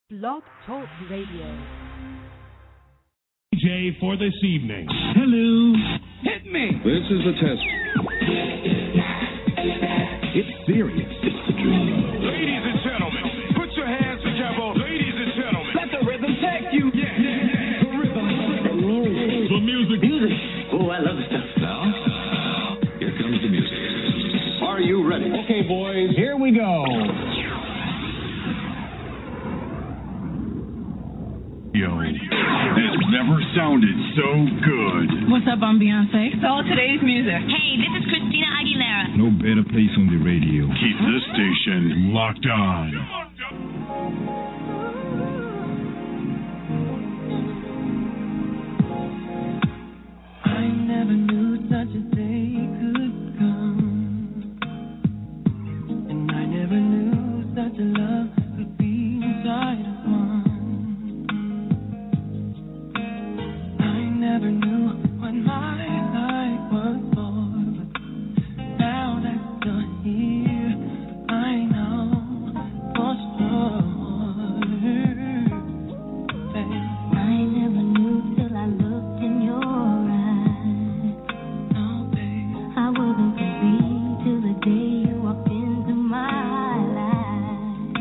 Blog Talk Radio. DJ for this evening. Hello. Hit me. This is a test. It's serious. It's the dream. Ladies and gentlemen, put your hands together. Ladies and gentlemen. Let the rhythm take you. Yeah. The rhythm. The music. The music. Music. Oh, I love this stuff. Now, here comes the music. Are you ready? Okay, boys. Here we go. Yo, this never sounded so good. What's up, I'm Beyonce. It's all today's music. Hey, this is Christina Aguilera. No better place on the radio. Keep this station locked on. I never knew such a day could come, and I never knew such a love could be inside of one. I never knew what my life was for, but now that you're here, I know for sure. Babe. I never knew till I looked in your eyes. No, babe. I wasn't complete till the day you walked into my life.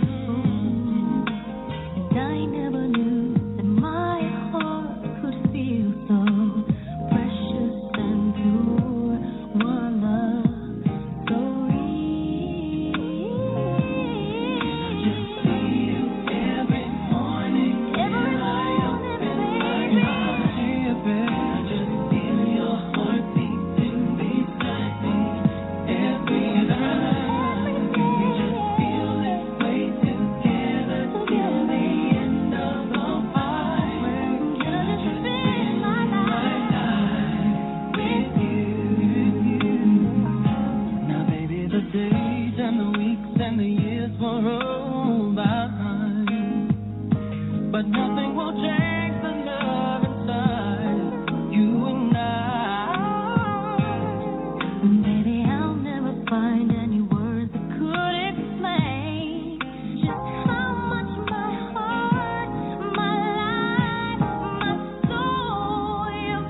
And I never knew that my heart could feel so precious and pure. One love so real. Just see you every morning when I open my eyes, babe. I just feel your heart beating beside me every night. We just feel this way together till the end of the fight. Can I just spend my life with you? Now, baby, the days and the weeks and the years will roll by, but nothing will change the love inside you and I. Baby, I'll never find any words that could explain just how much my heart, my life, my soul you've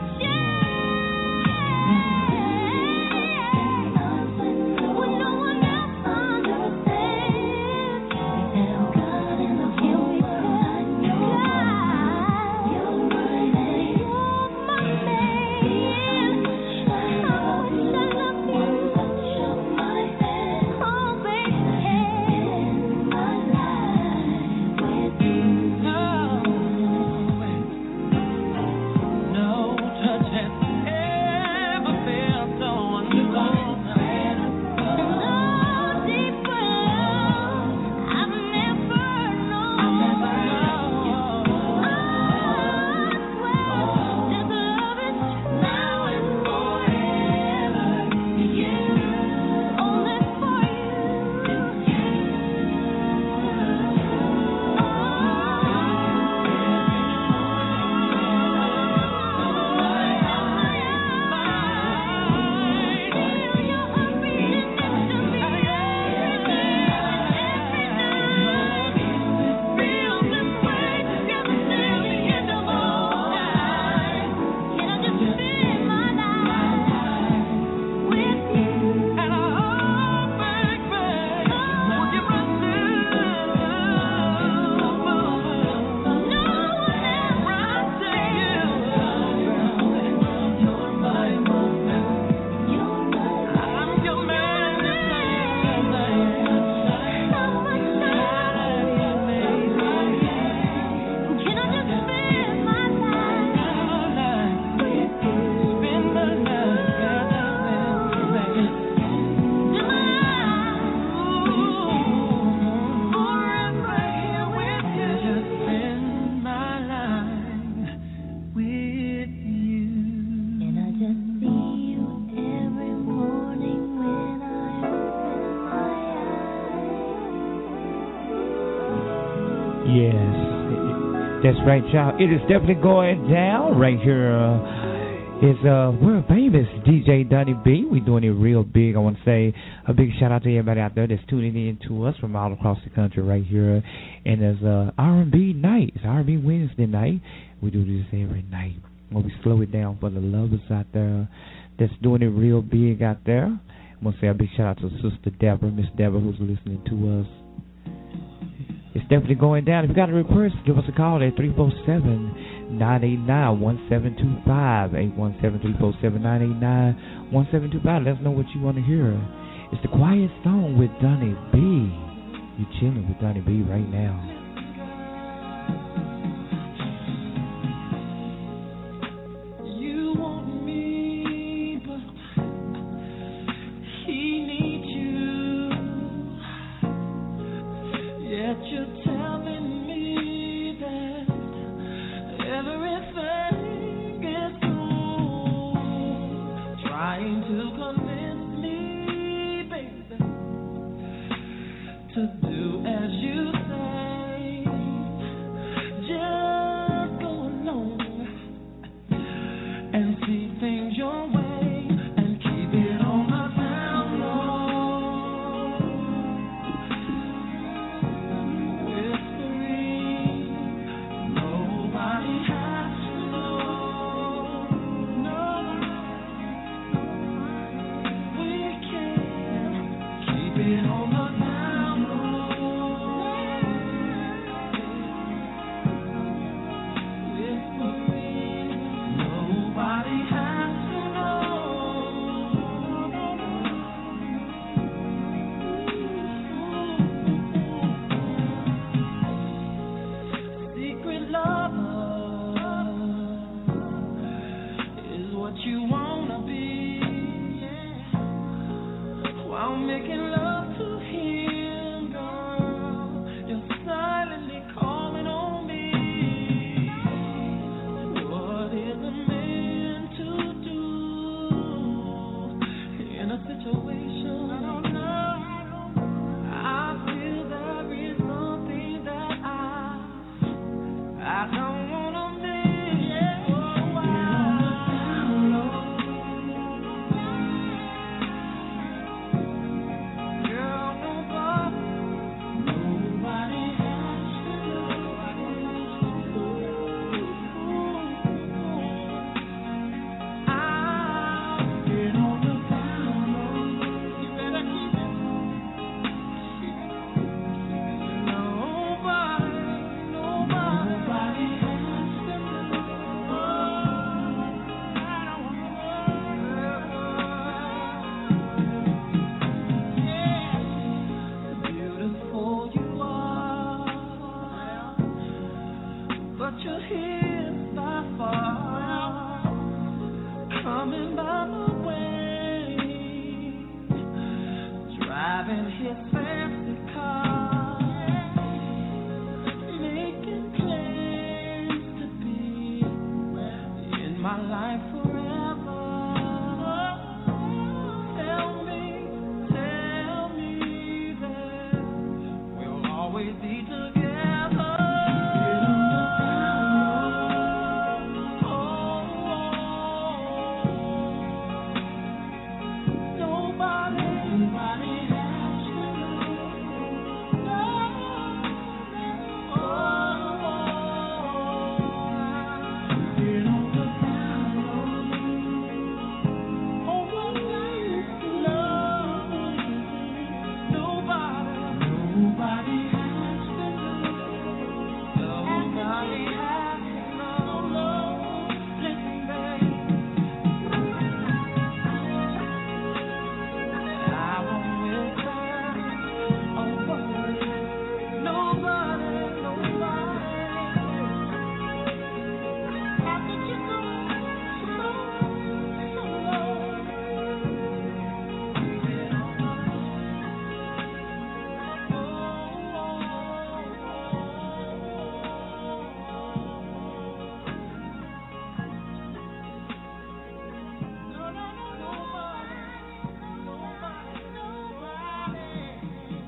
changed. When no one else understands, there's God in the whole world. You're my man. I wish I loved you. Touch of my hand. Oh, baby, in my life with you. No touch has ever felt so wonderful. No deeper love I've never known. I swear this love is true now and forever. You, only for Yes, that's right, y'all. It is definitely going down right here It's world famous DJ Donnie B. We're doing it real big. I want to say a big shout out to everybody out there that's tuning in to us from all across the country right here. And there's R&B night. It's R&B Wednesday night. We do this every night. When we slow it down for the lovers out there that's doing it real big out there. I want to say a big shout out to Sister Deborah, Miss Deborah, who's listening to us. It's definitely going down. If you got a request, give us a call at 347-989-1725, 817-347-989-1725. Let us know what you want to hear. It's the Quiet Song with Donnie B. You're chilling with Donnie B right now.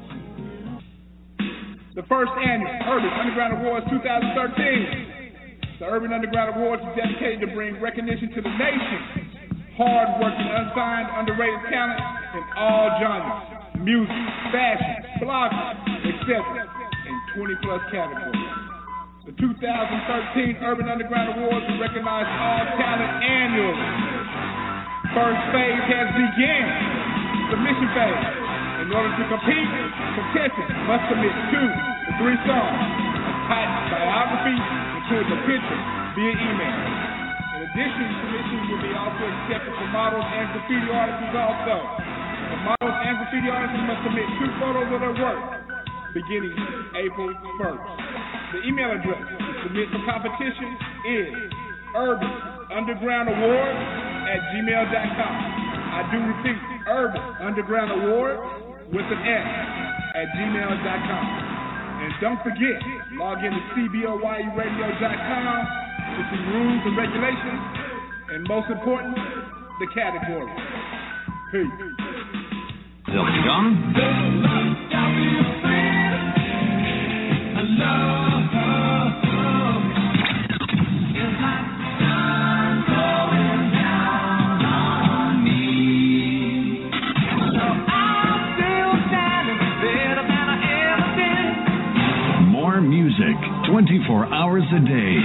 The first annual Urban Underground Awards 2013. The Urban Underground Awards is dedicated to bring recognition to the nation. Hard-working, unsigned, underrated talent in all genres. Music, fashion, blogging, etc. in 20-plus categories. The 2013 Urban Underground Awards will recognize all talent annually. First phase has begun. Submission phase. In order to compete, contestants must submit 2 to 3 songs. A tight biography includes a picture via email. In addition, submissions will be also accepted for models and graffiti artists also. The models and graffiti artists must submit 2 photos of their work beginning April 1st. The email address to submit for competition is urbanundergroundaward@gmail.com. I do repeat, Urban Underground Award with an S @gmail.com. And don't forget, log in to cboyuradio.com to see rules and regulations, and most important, the category. Peace. Elton John. More music, 24 hours a day.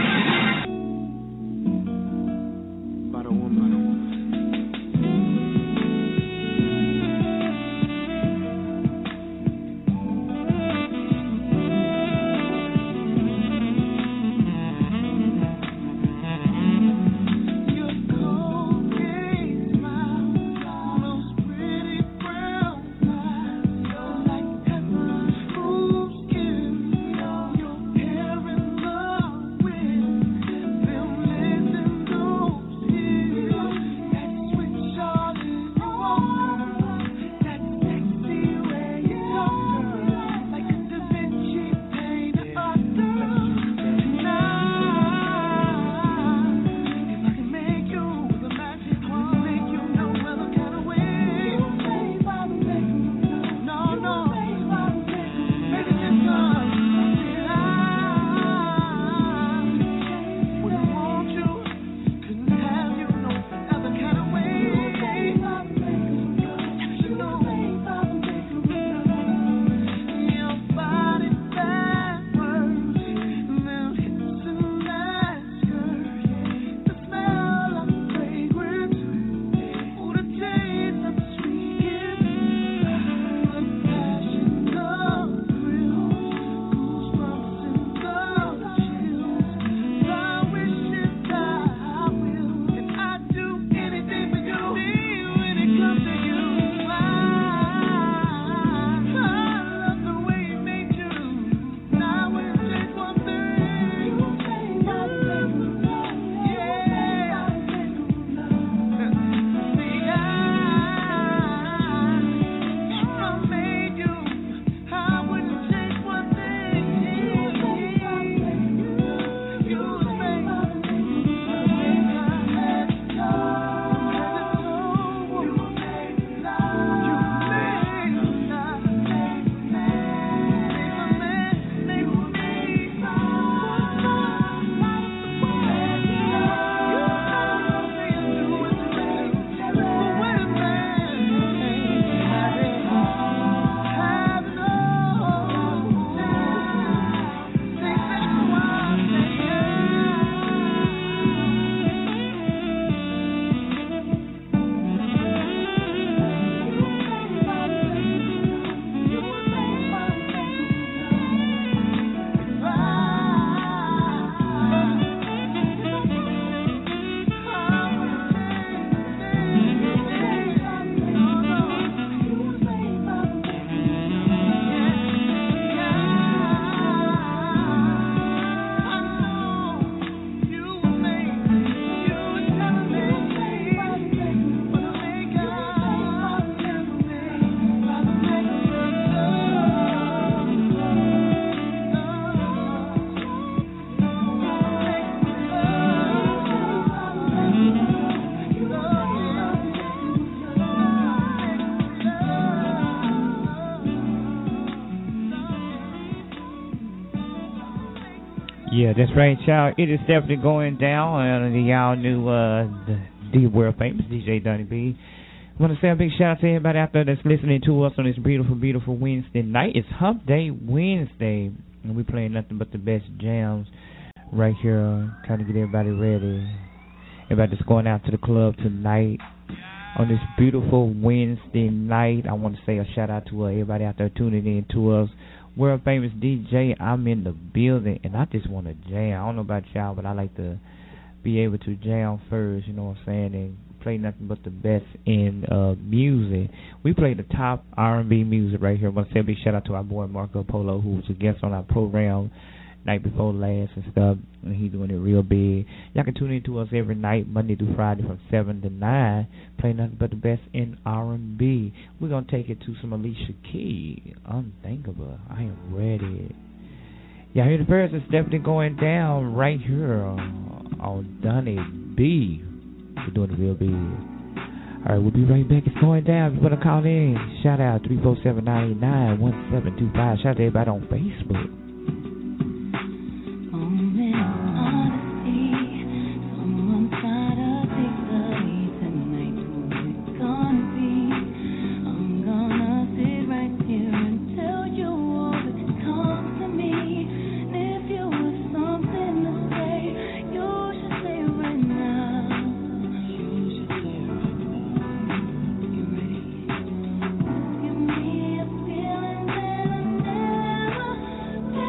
Yeah, that's right, y'all. It is definitely going down. Y'all knew the world famous DJ Donnie B. I want to say a big shout out to everybody out there that's listening to us on this beautiful, beautiful Wednesday night. It's Hump Day Wednesday, and we're playing nothing but the best jams right here, trying to get everybody ready. Everybody that's going out to the club tonight on this beautiful Wednesday night. I want to say a shout out to everybody out there tuning in to us. World famous DJ, I'm in the building, and I just want to jam. I don't know about y'all, but I like to be able to jam first, you know what I'm saying, and play nothing but the best in music. We play the top R&B music right here. I want to say a big shout out to our boy Marco Polo, who was a guest on our program night before last and stuff, and he's doing it real big. Y'all can tune in to us every night, Monday through Friday from 7 to 9, play nothing but the best in R&B. We're going to take it to some Alicia Keys, Unthinkable. I am ready. Y'all hear the first? It's definitely going down right here on Donnie B. We're doing it real big. All right, we'll be right back. It's going down. If you want to call in, shout out 347-989-1725. Shout out to everybody on Facebook. Feeling that I never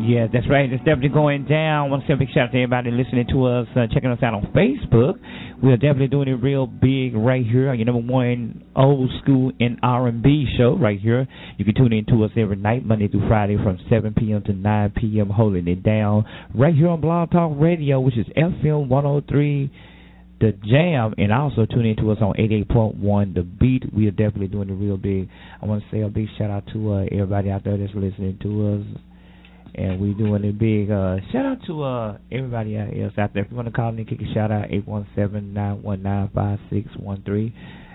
Yeah, that's right. It's definitely going down. I want to say a big shout out to everybody listening to us, checking us out on Facebook. We are definitely doing it real big right here. Your number one old school and R&B show right here. You can tune in to us every night, Monday through Friday from 7 p.m. to 9 p.m., holding it down right here on Blog Talk Radio, which is FM 103, The Jam, and also tune in to us on 88.1 The Beat. We are definitely doing it real big. I want to say a big shout out to everybody out there that's listening to us. And we doing it big. Shout out to everybody else out there. If you want to call in, kick a shout out, 817-919-5613,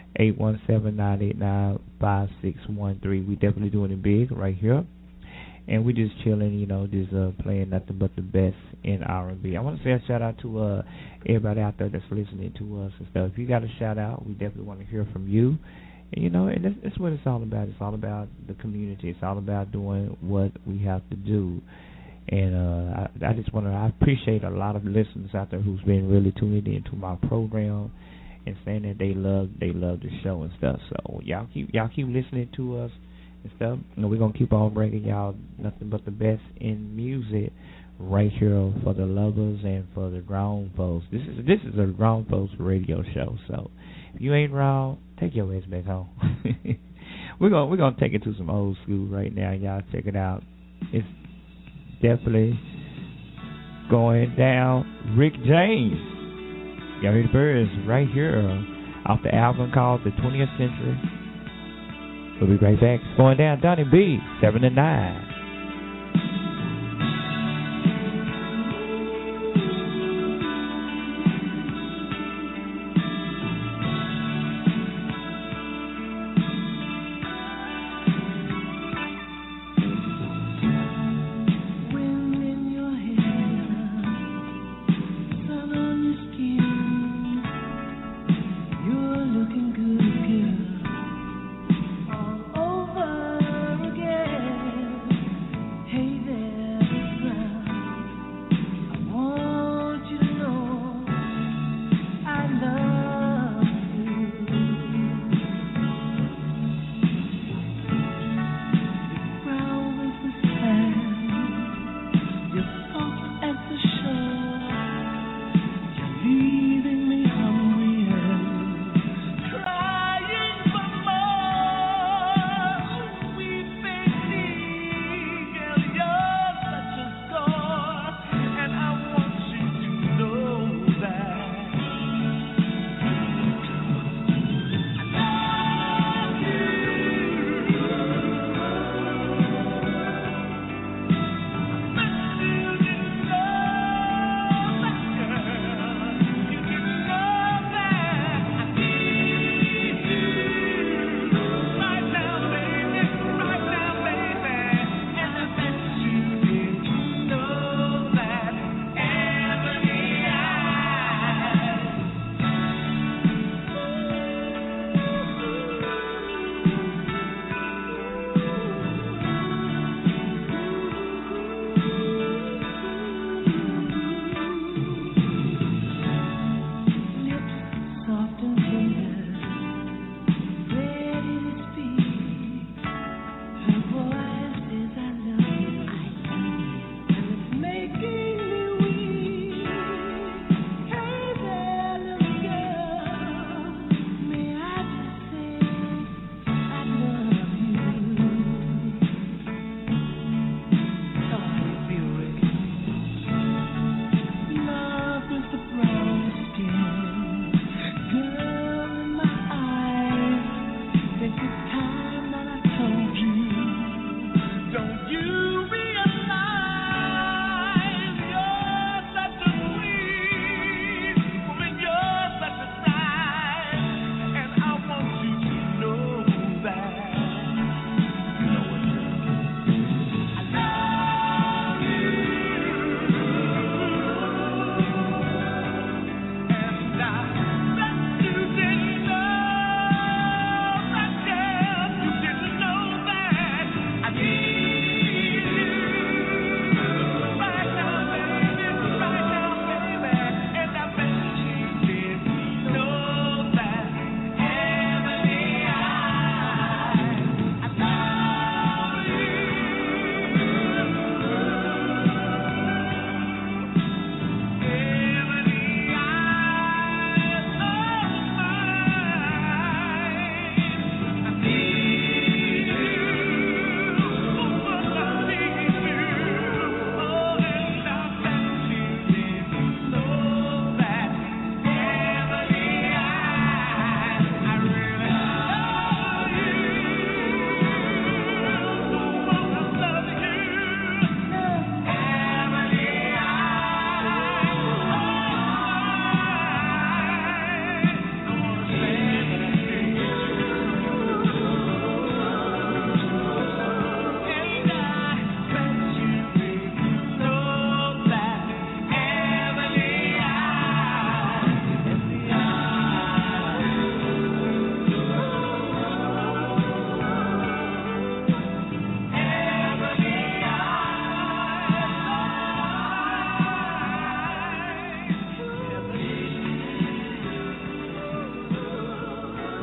817-989-5613. We definitely doing it big right here. And we just chilling, just playing nothing but the best in R&B. I want to say a shout out to everybody out there that's listening to us and stuff. If you got a shout out, we definitely want to hear from you. And that's what it's all about. It's all about the community. It's all about doing what we have to do. And I just I appreciate a lot of listeners out there who's been really tuning into my program and saying that they love the show and stuff. So y'all keep listening to us and stuff. We're gonna keep on bringing y'all nothing but the best in music right here for the lovers and for the grown folks. This is a grown folks radio show. So if you ain't wrong, take your ass back home. We're gonna take it to some old school right now. Y'all check it out. It's definitely going down. Rick James, y'all hear the birds right here off the album called The 20th Century. We'll be right back. It's going down. Donnie B, 7 to 9. Over again.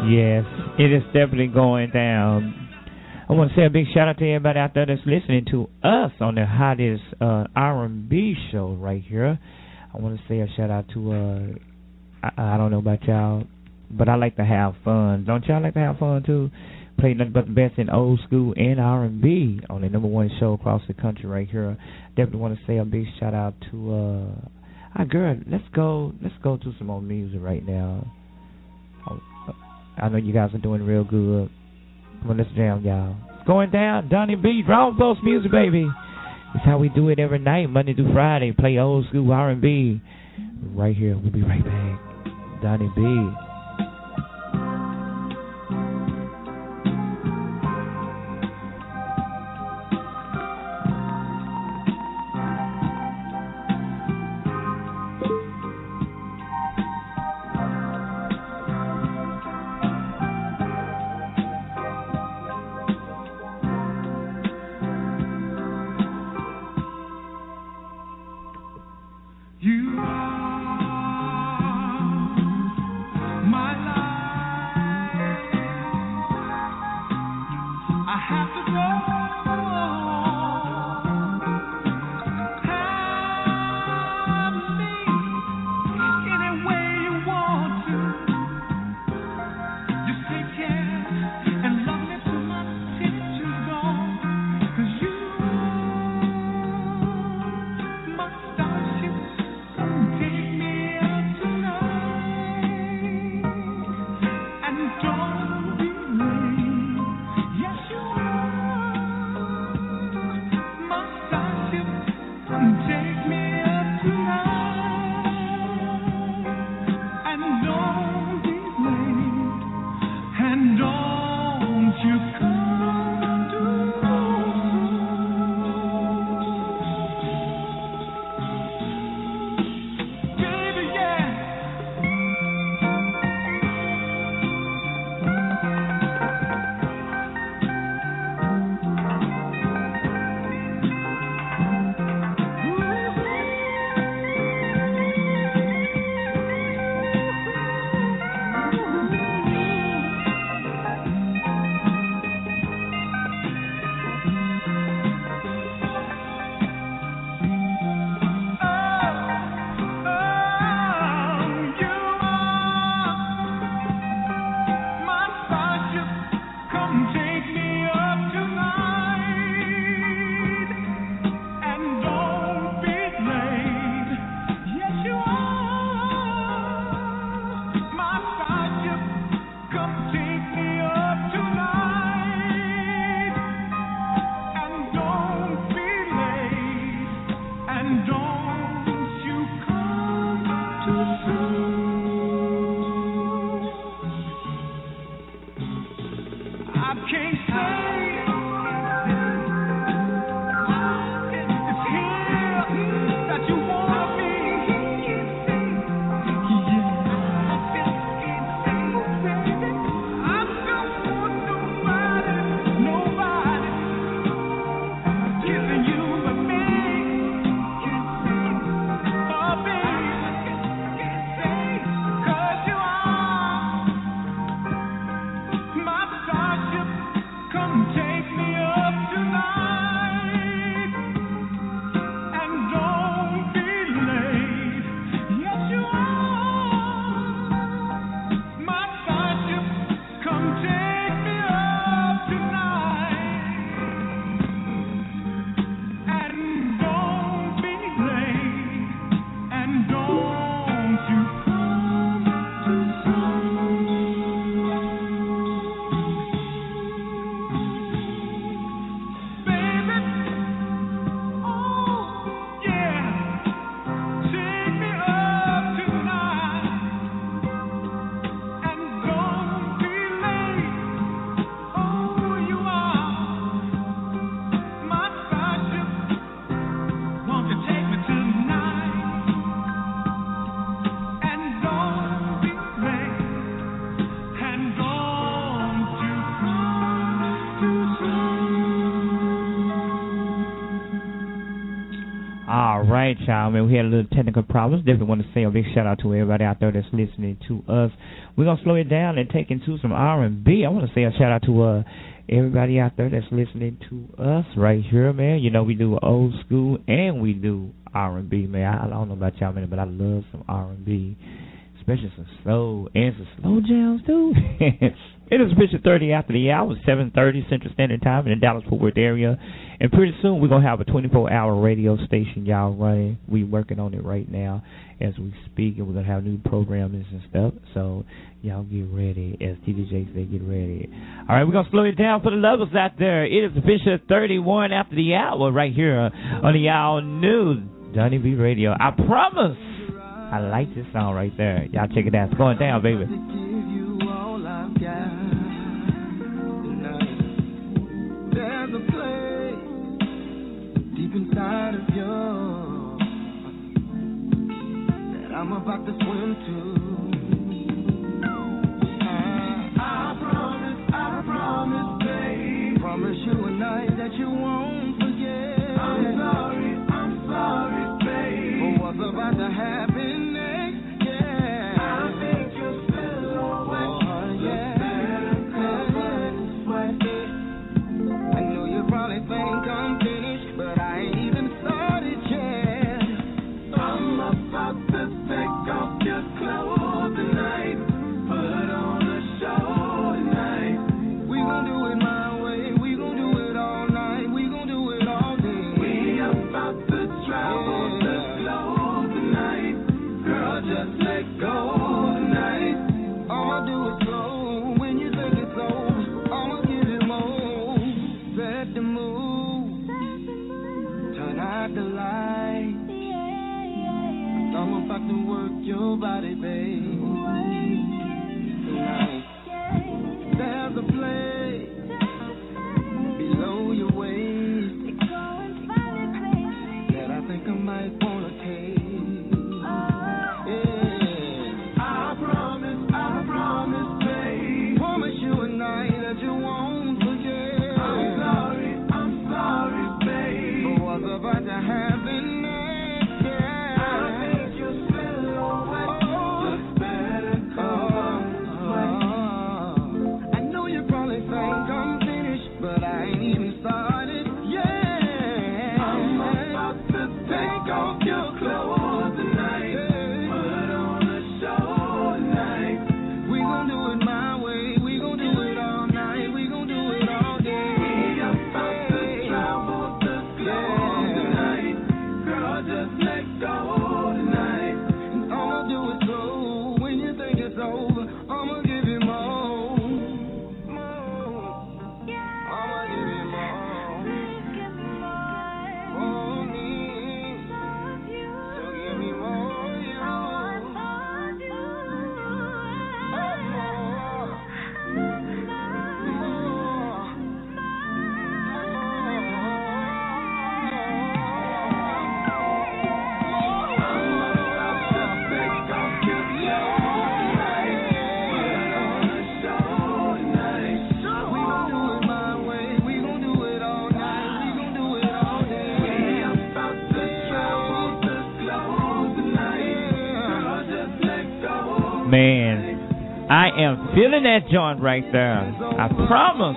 Yes, it is definitely going down. I want to say a big shout out to everybody out there that's listening to us on the hottest R&B show right here. I want to say a shout out to, I don't know about y'all, but I like to have fun. Don't y'all like to have fun too? Play nothing but the best in old school and R&B on the number one show across the country right here. Definitely want to say a big shout out to our girl. Let's go to some more music right now. I know you guys are doing real good. Come on, let's jam, y'all. It's going down. Donnie B, Draw Those Music, baby. It's how we do it every night, Monday through Friday. Play old school R&B right here. We'll be right back. Donnie B. Come right, y'all. Man, we had a little technical problems. Definitely want to say a big shout out to everybody out there that's listening to us. We're gonna slow it down and take into some R&B. I want to say a shout out to everybody out there that's listening to us right here, man. You know, we do old school and we do R&B, man. I don't know about y'all, man, but I love some R&B, especially some soul and some slow jams too. It is officially 30 after the hour, 7:30 Central Standard Time in the Dallas-Fort Worth area. And pretty soon we're going to have a 24-hour radio station, y'all, running. We're working on it right now as we speak, and we're going to have new programming and stuff. So y'all get ready. As TDJ said, get ready. All right, we're going to slow it down for the lovers out there. It is officially 31 after the hour right here on the All New Donnie B Radio. I promise. I like this song right there. Y'all check it out. It's going down, baby. There's a place deep inside of you that I'm about to swim to. I promise, babe. Promise you a night that you won't forget. I'm sorry, babe. For what's about to happen next, yeah. I think you're still awake. Probably think I'm finished, but I ain't even started yet. I'm about to take off your clothes tonight, put on a show tonight. We gon' do it my way, we gon' do it all night, we gon' do it all day. We about to travel the globe tonight, girl, just let go tonight. I'ma do it slow, when you think it's over, I'ma give it more. Set the mood, turn out the light. I'm about to work your body, babe. Tonight, there's a place below your waist that I think I might wanna take. Yeah. I promise, babe. Promise you a night that you won't forget. I'm sorry, babe. For what's about to happen next, yeah. I think you're still awake. Just better I know you probably think I'm finished, but I ain't even started, yeah. I'm about to take off your clothes tonight, put on a show tonight. We gon' do it my way, we gon' do it all night, we gon' do it all day. We about to travel the globe tonight, girl, just let go tonight. And I'ma do it slow, when you think it's over, I'ma give you more. I'ma give you more. For me, so give me more, Man, I am feeling that joint right there. I promise.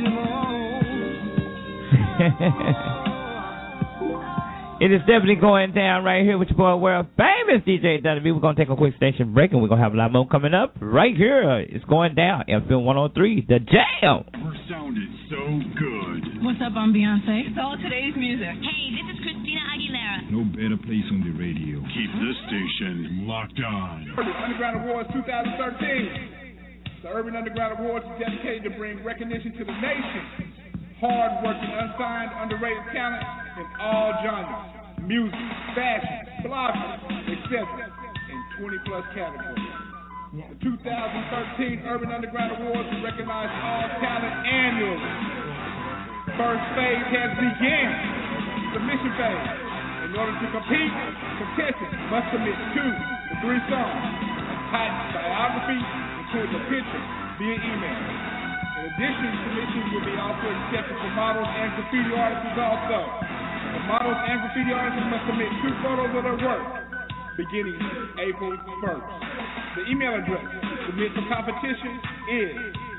It is definitely going down right here with your boy, world famous DJ Donnie B. We're going to take a quick station break, and we're going to have a lot more coming up right here. It's going down. FM 103, The Jam. Never sounded so good. What's up, I'm Beyonce. It's all today's music. Hey, this is Christina Aguilera. No better place on the radio. Keep this station locked on. Underground Awards 2013. The Urban Underground Awards is dedicated to bring recognition to the nation. Hard-working, unsigned, underrated talent in all genres. Music, fashion, blogging, etc. in 20-plus categories. The 2013 Urban Underground Awards will recognize all talent annually. First phase has begun. Submission phase. In order to compete, contestants must submit 2 to 3 songs. A tight biography includes a picture via email. In addition, submissions will be also accepted for models and graffiti artists also. The models and graffiti artists must submit 2 photos of their work beginning April 1st. The email address to submit for competition is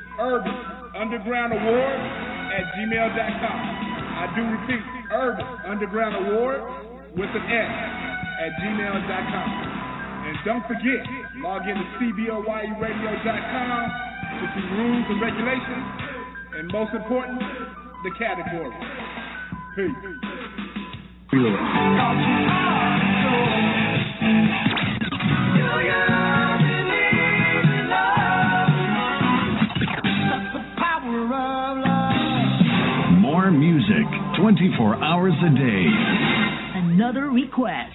urbanundergroundaward@gmail.com. I do repeat, urbanundergroundaward with an S @gmail.com. And don't forget, log in to cboyuradio.com to see rules and regulations, and most important, the category. Peace. More music, 24 hours a day. Another request.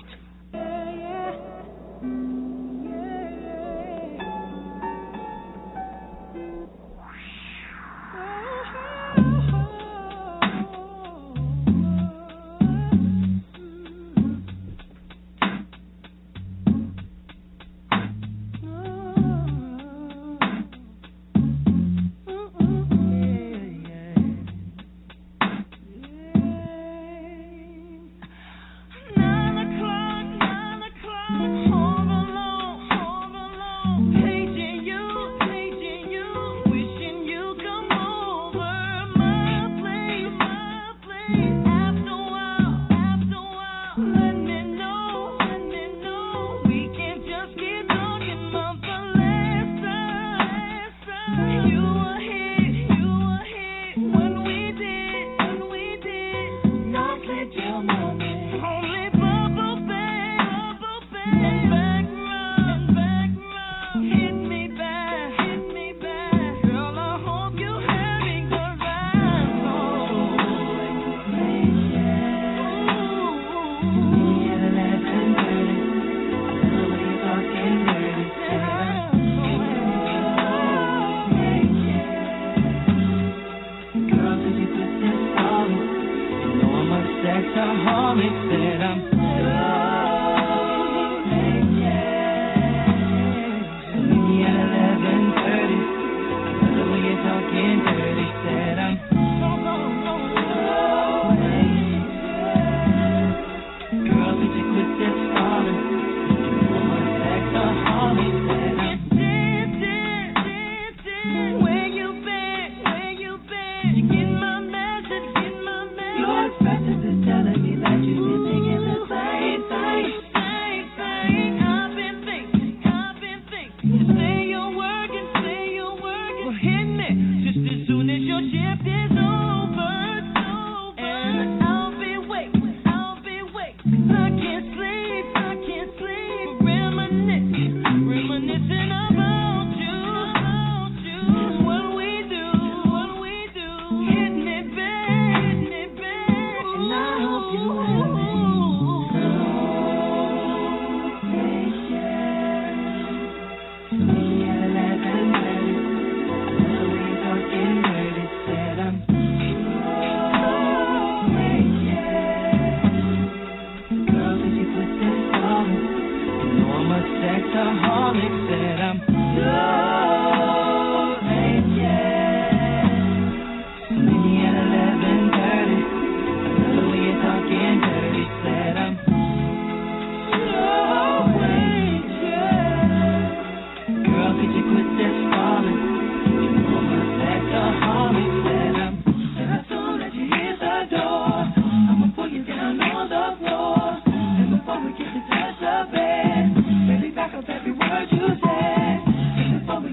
Before we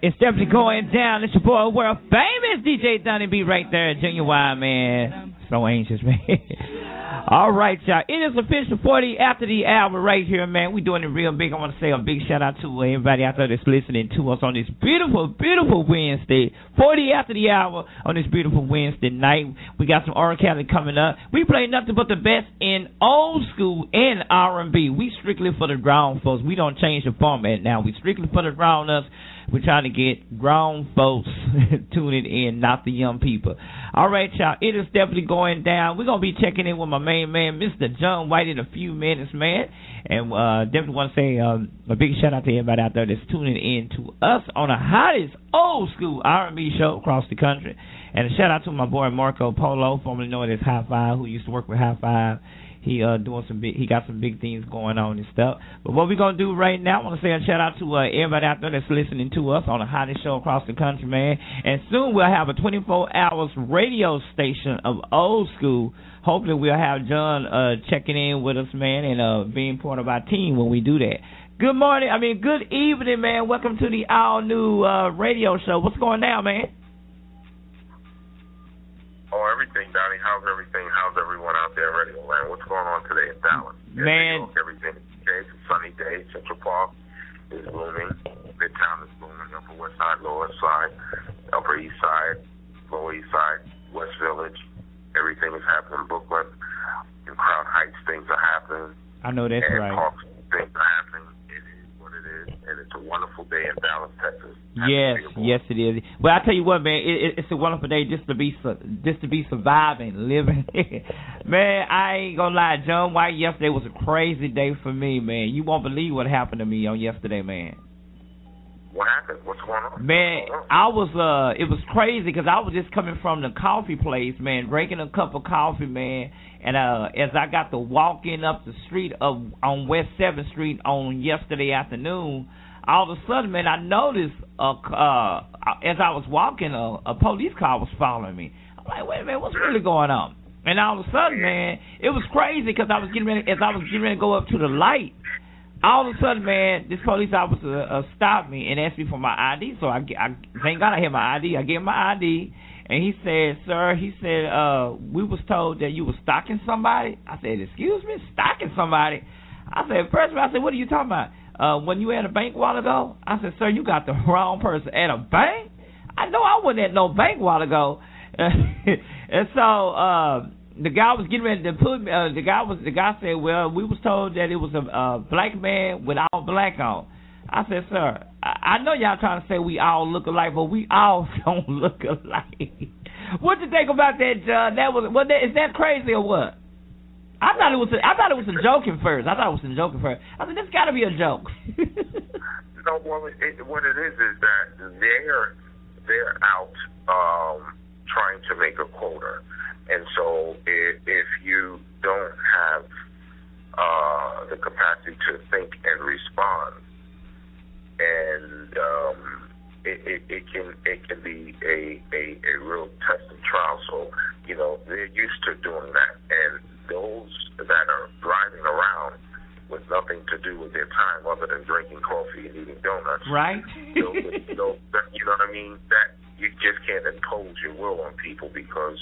It's definitely going down. It's your boy, world famous DJ Donnie B right there, Junior Y, man. So anxious, man. All right, y'all. It is official 40 after the hour right here, man. We're doing it real big. I want to say a big shout out to everybody out there that's listening to us on this beautiful, beautiful Wednesday. 40 after the hour on this beautiful Wednesday night. We got some R. Kelly coming up. We play nothing but the best in old school and R&B. We strictly for the grown folks. We don't change the format now. We strictly for the grown-ups. We're trying to get grown folks tuning in, not the young people. All right, y'all. It is definitely going down. We're going to be checking in with my main man, Mr. John White, in a few minutes, man. And definitely want to say a big shout-out to everybody out there that's tuning in to us on the hottest old-school R&B show across the country. And a shout-out to my boy Marco Polo, formerly known as High Five, who used to work with High Five. He got some big things going on and stuff. But what we're gonna do right now, I want to say a shout out to everybody out there that's listening to us on the hottest show across the country, man. And soon we'll have a 24 hours radio station of old school. Hopefully we'll have John checking in with us, man, and being part of our team when we do that. Good evening, man. Welcome to the all new radio show. What's going down, man? Oh, everything, Donnie. How's everything? How's everyone out there in Radio Land? What's going on today in Dallas? Man. Everything is okay. It's a sunny day. Central Park is blooming. Midtown is blooming. Upper West Side, Lower Side, Upper East Side, Lower East Side, West Village. Everything is happening. Brooklyn. In Crown Heights, things are happening. I know that's right. Parks, things are happening. It is what it is. And it's a wonderful day in Dallas, Texas. Yes, it is. Well, I tell you what, man, it's a wonderful day just to be surviving, living. Man, I ain't gonna lie, John White, yesterday was a crazy day for me, man. You won't believe what happened to me on yesterday, man. What happened? What's going on? Man, it was crazy because I was just coming from the coffee place, man, drinking a cup of coffee, man. And as I got to walking up the street on West 7th Street on yesterday afternoon, all of a sudden, man, I noticed as I was walking, a police car was following me. I'm like, wait a minute, what's really going on? And all of a sudden, man, it was crazy because I was getting ready to go up to the light. All of a sudden, man, this police officer stopped me and asked me for my ID. So I thank God I had my ID. I gave him my ID, and he said, "Sir," he said, "we was told that you were stalking somebody." I said, "Excuse me, stalking somebody?" I said, first of all, I said, "What are you talking about? When you at a bank a while ago?" I said, "Sir, you got the wrong person at a bank. I know I wasn't at no bank a while ago." And so the guy was getting ready to put me. The guy said, "Well, we was told that it was a black man with all black on." I said, "Sir, I know y'all trying to say we all look alike, but we all don't look alike." What you think about that, John? Is that crazy or what? I thought it was a joke at first. I said, this got to be a joke. No, well, what it is that they're out trying to make a quota, and so if you don't have the capacity to think and respond, and it can be a real test and trial. So they're used to doing that, and those that are driving around with nothing to do with their time other than drinking coffee and eating donuts. Right. You know what I mean? That you just can't impose your will on people because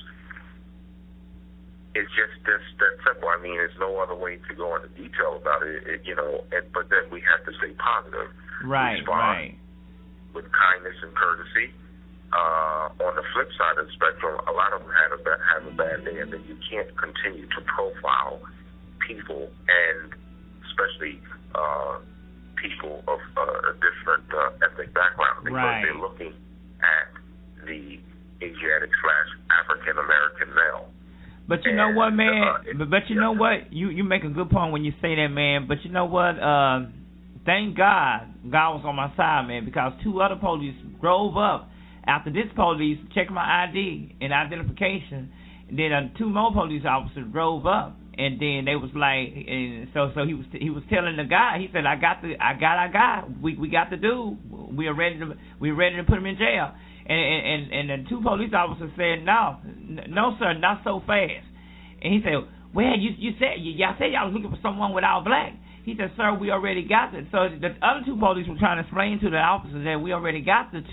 it's just that simple. I mean, there's no other way to go into detail about it. But then we have to stay positive. Right. Respond right. with kindness and courtesy. On the flip side of the spectrum, a lot of them have a bad day, and then you can't continue to profile people, and especially people of a different ethnic background, because they're looking at the Asiatic / African American male. But you know what, man? But you know what? You make a good point when you say that, man. But you know what? Thank God was on my side, man, because two other police drove up after this police checked my ID and identification. And then two more police officers drove up, and then they was like, and so he was telling the guy. He said, "I got. We got the dude. We're ready to put him in jail." And the two police officers said, no, sir, not so fast. And he said, "Well, y'all said y'all was looking for someone with all black." He said, sir, we already got it. So the other two police were trying to explain to the officers that we already got the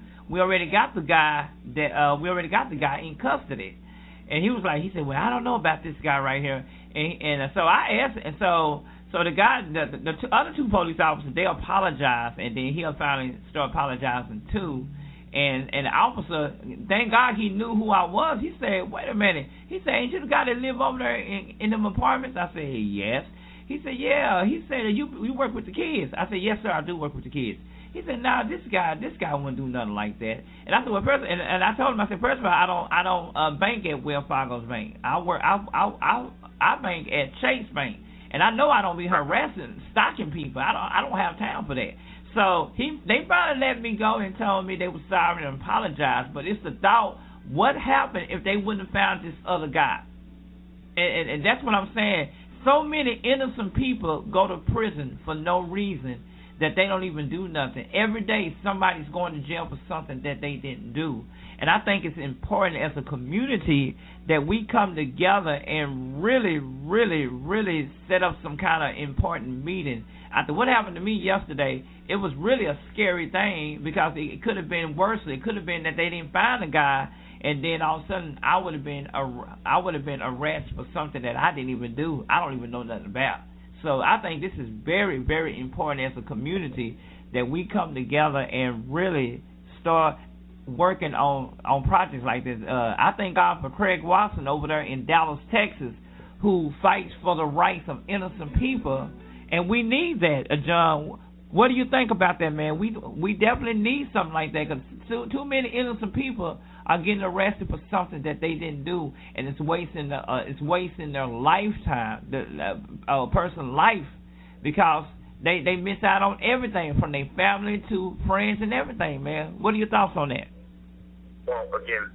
guy in custody. And he was like, he said, well, I don't know about this guy right here. And so I asked, and so the guy, the other two police officers, they apologized, and then he finally started apologizing too. And the officer, thank God he knew who I was. He said, wait a minute. He said, ain't you the guy that live over there in them apartments? I said, yes. He said, yeah. He said, you work with the kids. I said, yes, sir, I do work with the kids. He said, nah, this guy wouldn't do nothing like that. And I said, well, and I told him, I said, first of all, I don't bank at Wells Fargo's bank. I bank at Chase Bank, and I know I don't be harassing, stalking people. I don't have time for that. So they finally let me go and told me they were sorry and apologized. But it's the thought, what happened if they wouldn't have found this other guy? And that's what I'm saying. So many innocent people go to prison for no reason, that they don't even do nothing. Every day somebody's going to jail for something that they didn't do. And I think it's important as a community that we come together and really, really, really set up some kind of important meeting. After what happened to me yesterday, it was really a scary thing, because it could have been worse. It could have been that they didn't find the guy, and then all of a sudden I would have been arrested for something that I didn't even do. I don't even know nothing about. So I think this is very, very important as a community that we come together and really start working on projects like this. I thank God for Craig Watson over there in Dallas, Texas, who fights for the rights of innocent people, and we need that. John, what do you think about that, man? We definitely need something like that, because too many innocent people are getting arrested for something that they didn't do, and it's wasting their lifetime, a person's life, because they miss out on everything from their family to friends and everything, man. What are your thoughts on that? Well, again,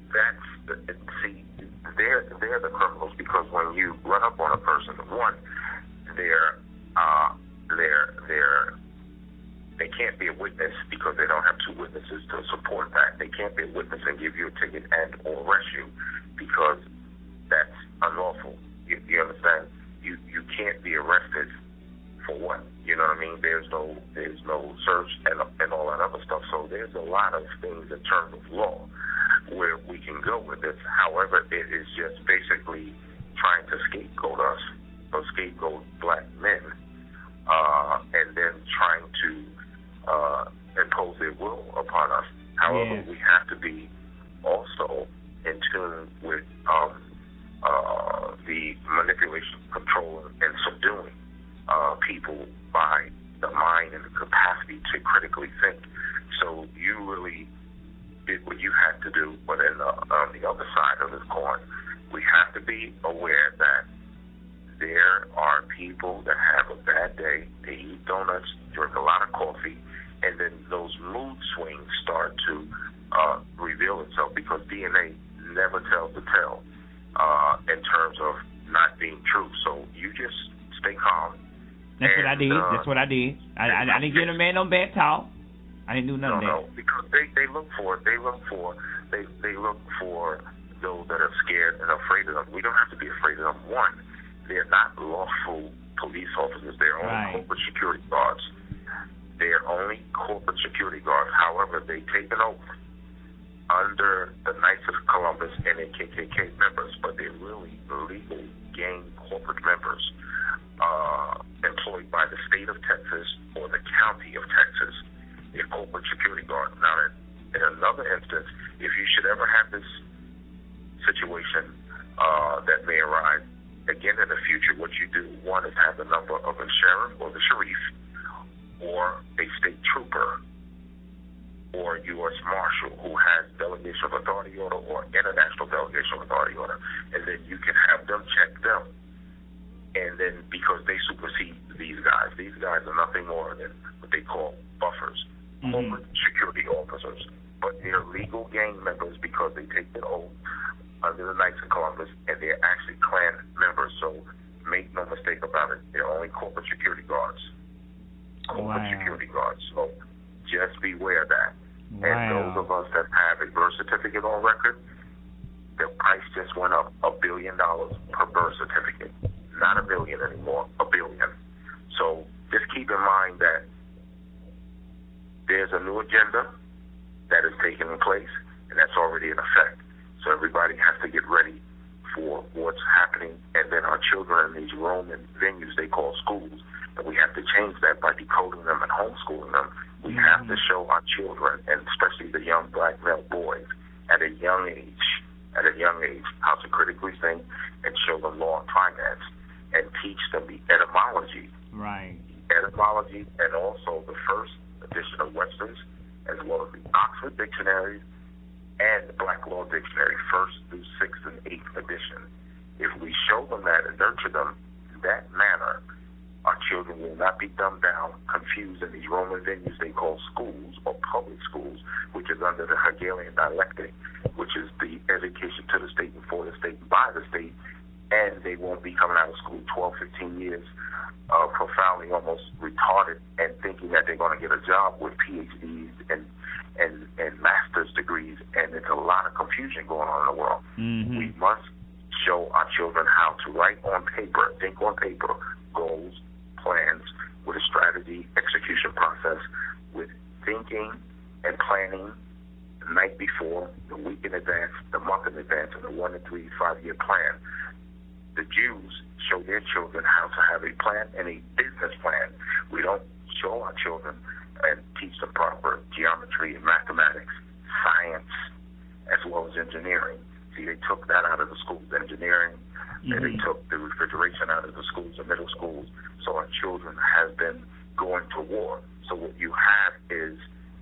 they're the criminals, because when you run up on a person, one, they can't be a witness because they don't have two witnesses to support that. They can't be a witness and give you a ticket and or arrest you, because that's unlawful. You understand? You can't be arrested for what? You know what I mean? There's no search and all that other stuff. So there's a lot of things in terms of law where we can go with this. However, it is just basically trying to scapegoat us, or scapegoat black men, and then trying to impose their will upon us. However, we have to be also in tune with the manipulation, control, and subduing people by the mind and the capacity to critically think. So you really did what you had to do, but on the other side of this coin, we have to be aware that there are people that have a bad day, they eat donuts, drink a lot of coffee, and then those mood swings start to reveal itself, because DNA never tells the tale in terms of not being true. So you just stay calm. That's what I did. I didn't give a man no bad talk. I didn't do none of that. No, because they look for those that are scared and afraid of them. We don't have to be afraid of them. One, they're not lawful police officers. They're only corporate security guards. They're only corporate security guards. However, they take an oath under the Knights of Columbus and the KKK members, but they're really legal gang corporate members employed by the state of Texas or the county of Texas. They're corporate security guards. Now, in another instance, if you should ever have this situation that may arise, again, in the future, what you do, one, is have the number of a sheriff or the sheriff or a state trooper or U.S. Marshal who has delegation of authority order or international delegation of authority order, and then you can have them check them. And then, because they supersede these guys are nothing more than what they call buffers, corporate security officers, but they're legal gang members because they take the oath under the Knights of Columbus, and they're actually Klan members. So make no mistake about it, they're only corporate security guards. Security guards. So just beware of that. And those of us that have a birth certificate on record, the price just went up $1 billion per birth certificate. Not $1 billion anymore, $1 billion. So just keep in mind that there's a new agenda that is taking place, and that's already in effect. So everybody has to get ready for what's happening. And then our children in these Roman venues they call schools, and we have to change that by decoding them and homeschooling them. We have to show our children, and especially the young black male boys, at a young age, how to critically think and show them law and finance, and teach them the etymology. Right. Etymology, and also the first edition of Webster's, as well as the Oxford Dictionary and the Black Law Dictionary, first through sixth and eighth edition. If we show them that and nurture them in that manner, our children will not be dumbed down, confused in these Roman venues they call schools or public schools, which is under the Hegelian dialectic, which is the education to the state and for the state and by the state, and they won't be coming out of school 12, 15 years profoundly almost retarded and thinking that they're going to get a job with PhDs and master's degrees, and there's a lot of confusion going on in the world. Mm-hmm. We must show our children how to write on paper, think on paper, goals, plans, with a strategy, execution process, with thinking and planning the night before, the week in advance, the month in advance, and the 1 to 3, 5 year plan. The Jews show their children how to have a plan and a business plan. We don't show our children and teach them proper geometry and mathematics, science, as well as engineering. See, they took that out of the schools, engineering, and they took the refrigeration out of the schools, the middle schools. So our children have been going to war. So what you have is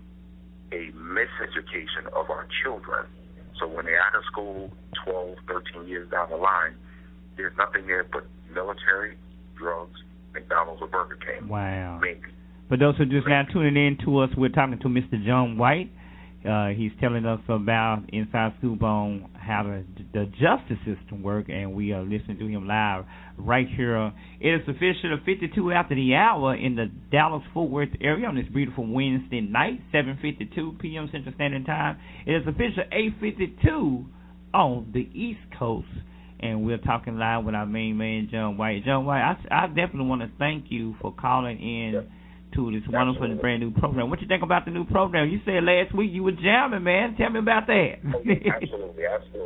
a miseducation of our children. So when they're out of school 12, 13 years down the line, there's nothing there but military, drugs, McDonald's, or Burger King. Wow. Maybe. For those who just now tuning in to us, we're talking to Mr. John White. He's telling us about Inside Scoop on how the justice system works, and we are listening to him live right here. It is officially 52 after the hour in the Dallas-Fort Worth area on this beautiful Wednesday night, 7:52 p.m. Central Standard Time. It is officially 8:52 on the East Coast, and we're talking live with our main man, John White. John White, I definitely want to thank you for calling in to this wonderful and brand new program. What you think about the new program? You said last week you were jamming, man. Tell me about that. Absolutely.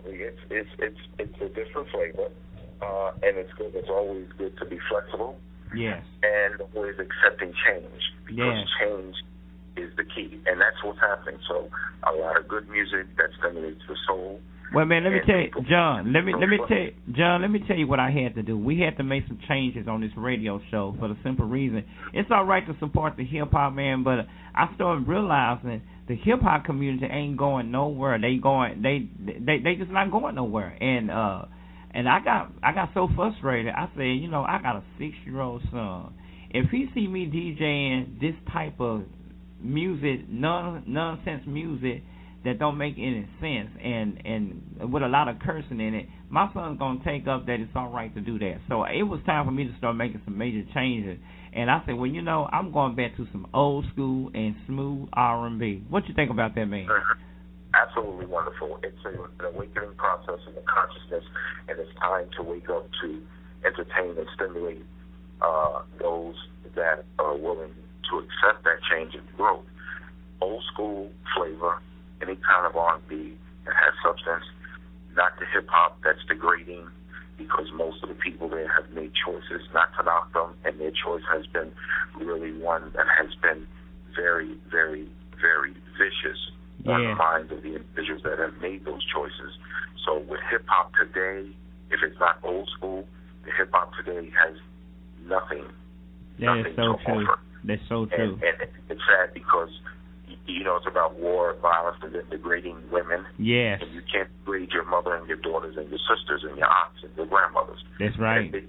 It's a different flavor, and it's good. It's always good to be flexible. Yes. And always accepting change, because change is the key, and that's what's happening. So a lot of good music that stimulates the soul. Well, man, let me tell you, John. Let me tell you what I had to do. We had to make some changes on this radio show for the simple reason it's all right to support the hip hop, man, but I started realizing the hip hop community ain't going nowhere. They just not going nowhere. And I got so frustrated. I said, I got a 6-year-old son. If he see me DJing this type of music, nonsense music that don't make any sense, and with a lot of cursing in it, my son's going to take up that it's all right to do that. So it was time for me to start making some major changes. And I said, well, I'm going back to some old school and smooth R&B. What you think about that, man? Absolutely wonderful. It's an awakening process in the consciousness, and it's time to wake up to entertain and stimulate those that are willing to accept that change and growth. Old school flavor, any kind of R&B that has substance, not the hip-hop that's degrading, because most of the people there have made choices not to knock them, and their choice has been really one that has been very, very, very vicious on the minds of the individuals that have made those choices. So with hip-hop today, if it's not old school, the hip-hop today has nothing to offer. That's so true. And it's sad because it's about war, violence, and then degrading women. Yes. And you can't degrade your mother and your daughters and your sisters and your aunts and your grandmothers. That's right. And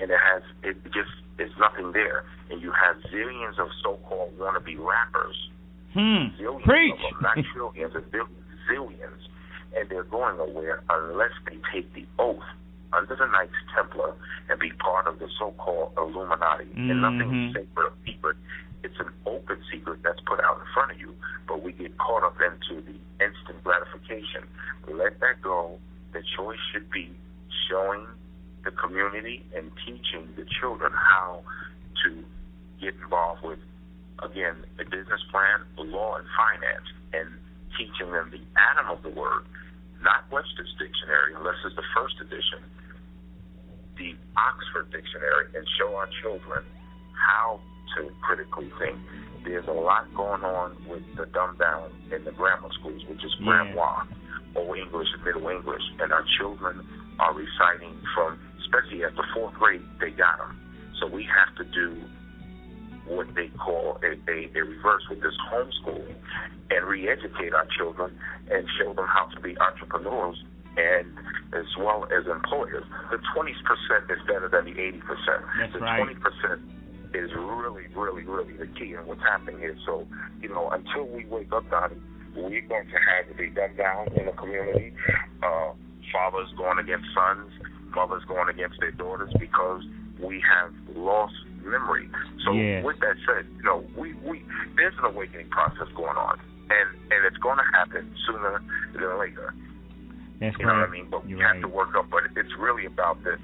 it's nothing there. And you have zillions of so-called wannabe rappers. Zillions Preach. of them, not trillions, zillions. And they're going nowhere unless they take the oath under the Knights Templar and be part of the so-called Illuminati. And nothing sacred or secret. It's an open secret that's put out in front of you, but we get caught up into the instant gratification. Let that go. The choice should be showing the community and teaching the children how to get involved with, again, a business plan, law, and finance, and teaching them the Adam of the word, not Webster's dictionary, unless it's the first edition, the Oxford Dictionary, and show our children how to critically think. There's a lot going on with the dumb down in the grammar schools, which is Grammoir, Old English and Middle English, and our children are reciting from, especially at the 4th grade, they got them. So we have to do what they call a reverse with this homeschooling and re-educate our children and show them how to be entrepreneurs and as well as employers. The 20% is better than the 80%. That's the right. 20% is really, really, really the key in what's happening here. So, until we wake up, Donnie, we're going to have to be dumbed down in the community. Fathers going against sons, mothers going against their daughters because we have lost memory. So with that said, we there's an awakening process going on, and it's going to happen sooner than later. That's you know what I mean? But we have to work up. But it's really about this.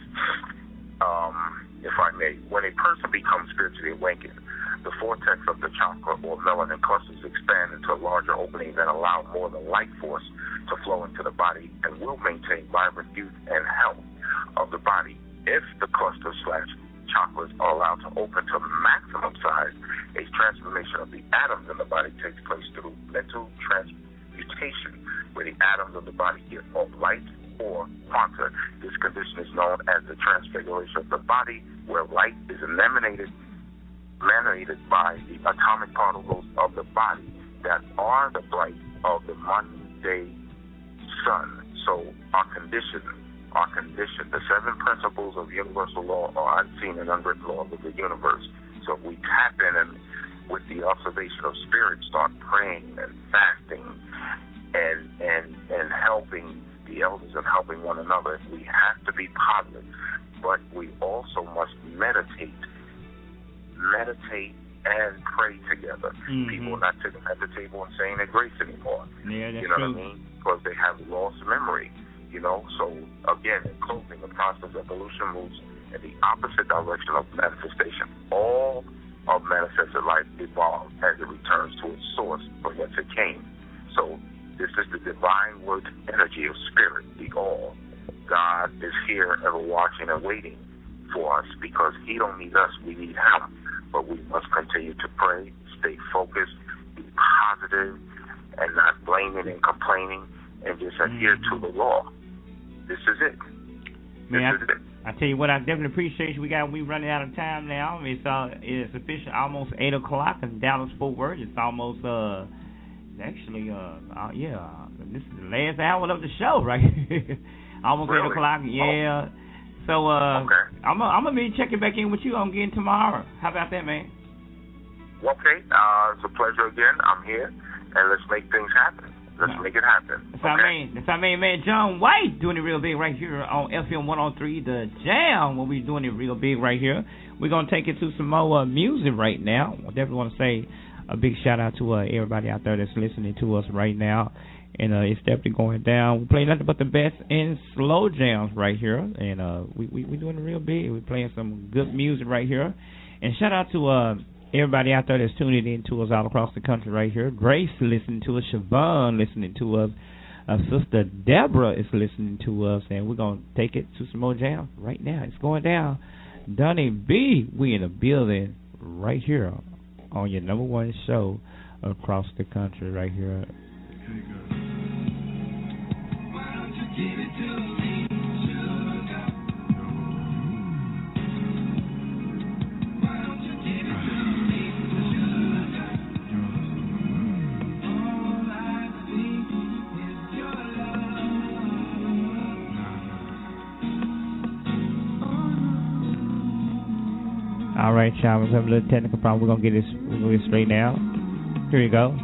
If I may, when a person becomes spiritually awakened, the vortex of the chakra or melanin clusters expand into a larger opening that allow more of the life force to flow into the body and will maintain vibrant youth and health of the body. If the clusters/chakras are allowed to open to maximum size, a transformation of the atoms in the body takes place through mental transmutation, where the atoms of the body get off light or quanta. This condition is known as the transfiguration of the body, where light is emanated by the atomic particles of the body that are the light of the Monday sun. So our condition, the 7 principles of universal law are unseen and unwritten laws of the universe. So if we tap in and with the observation of spirit, start praying and fasting and helping the elders and helping one another, we have to be positive. But we also must meditate and pray together. Mm-hmm. People are not sitting at the table and saying their grace anymore. Yeah, that's you know true. what I mean? Because they have lost memory. So again, in closing, the process of evolution moves in the opposite direction of manifestation. All of manifested life evolves as it returns to its source from whence it came. So this is the divine word energy of spirit, the all. God is here ever watching and waiting for us because he don't need us, we need him. But we must continue to pray, stay focused, be positive, and not blaming and complaining, and just adhere to the law. This is it. Man, I tell you what, I definitely appreciate you. We running out of time now. It's official, almost 8 o'clock in Dallas Fort Worth. It's almost actually this is the last hour of the show, right? Almost really? 8 o'clock. Yeah. So okay. I'm gonna be checking back in with you on again tomorrow. How about that, man? Okay. It's a pleasure again. I'm here, and let's make things happen. Let's make it happen. That's our main man, John White, doing it real big right here on FM 103, The Jam, when we're doing it real big right here. We're going to take it to some more music right now. I definitely want to say a big shout-out to everybody out there that's listening to us right now. And it's definitely going down. We play nothing but the best in slow jams right here. And we're doing it real big. We're playing some good music right here. And shout-out to everybody out there that's tuning in to us all across the country right here. Grace listening to us. Siobhan listening to us. Sister Deborah is listening to us. And we're going to take it to some more jam right now. It's going down. Donnie B, we in the building right here on your number one show across the country right here. Why don't you give it to me, sugar? Why don't you give it to me, sugar? All I see is your love. All right, y'all. We're having a little technical problem. We're gonna get this straight now. Here you go.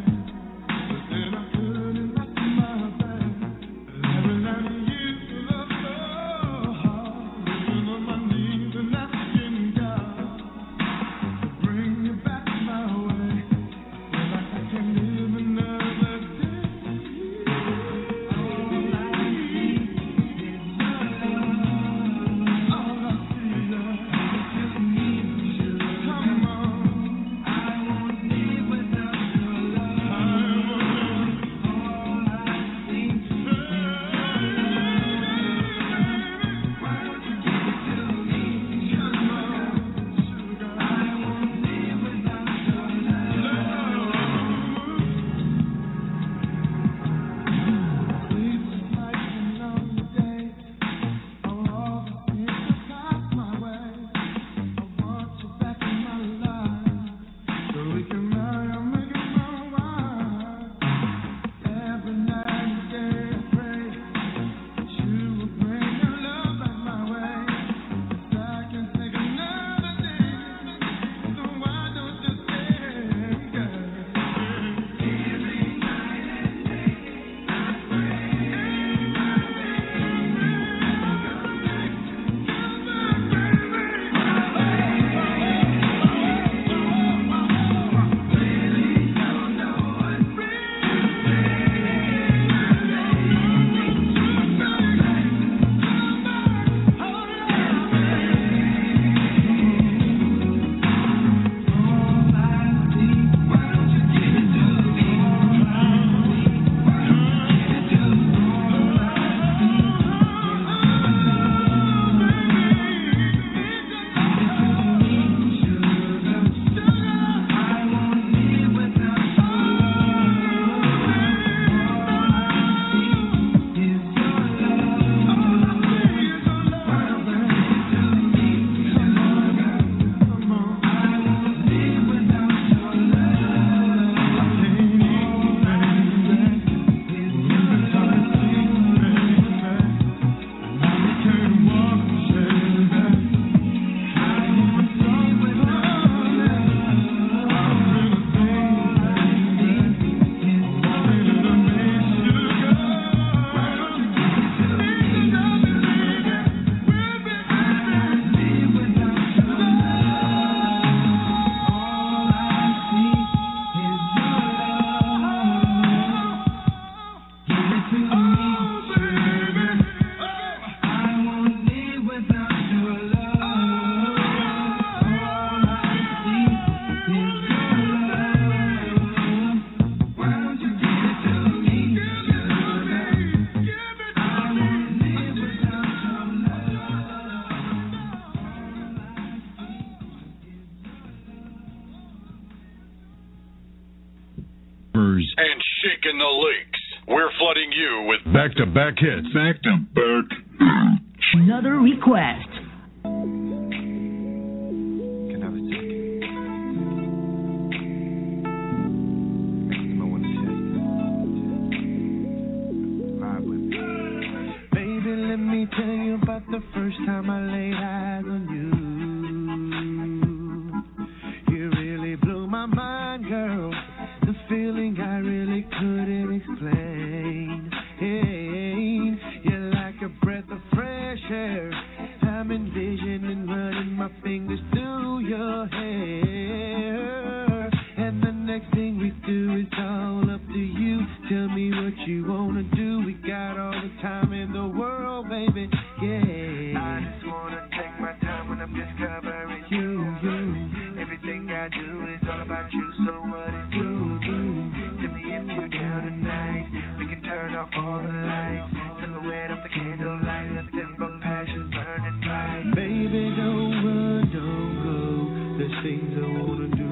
Every night you love and shaking the leaks. We're flooding you with back-to-back hits. Back-to-back. Another request. Let me tell you about the first time I laid eyes on you. You really blew my mind, girl. The feeling I really couldn't explain. Hey, you're like a breath of fresh air. I'm envisioning running my fingers through your hair. And the next thing we do is all up to you. Tell me what you wanna do. We got all the time in the world, baby. Yeah. I just wanna take my time when I'm discovering you. Everything I do is all about you. So what is you? Tell me if you're down tonight. We can turn off all the lights. Silhouette of the candlelight. Let the passion burning bright. Baby, don't run, don't go. There's things I wanna do.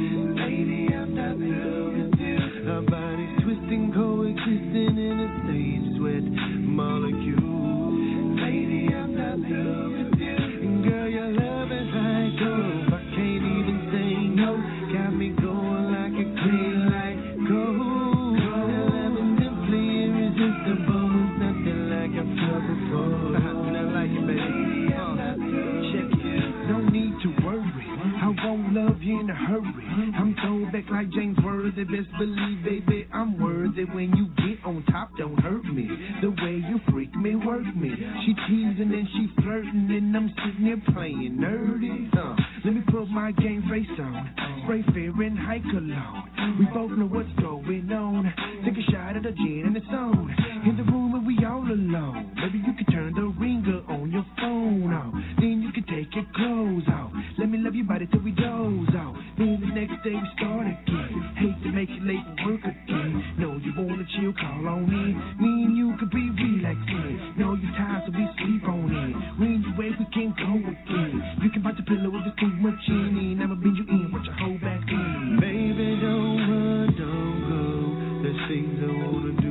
Lady, I'm not through with you. Our bodies twisting, coexisting in the same sweat molecule. Lady, I'm not through with you. Girl, your love is like gold. I can't even say no. Got me going like a green light. Gold. Your love is simply irresistible. It's nothing like I've felt before. And I like it, baby. Check it. No need to worry. I won't love you in a hurry. I'm thrown back like James Worthy. Best believe, baby, I'm worthy. When you get on top, don't hurt me. The way you freak me, work me. She teasing and she flirting, and I'm sitting here playing nerdy. Let me put my game face on. Spray fear and high cologne. We both know what's going on. Take a shot at the gin and it's on. In the room and we all alone. Maybe you can turn the ringer on your phone off. Then you can take your clothes off. Let me love your body till we doze off. Then the next day we start again. Hate to make you late for work again. Know you wanna chill, call on in. Me and you could be relaxing. Know you're tired, so we sleep on it. When you wake, we can go again. You can bite the pillow if there's too much in. I'ma bend you in, watch your whole back in. Baby, don't run, don't go. There's things I wanna do.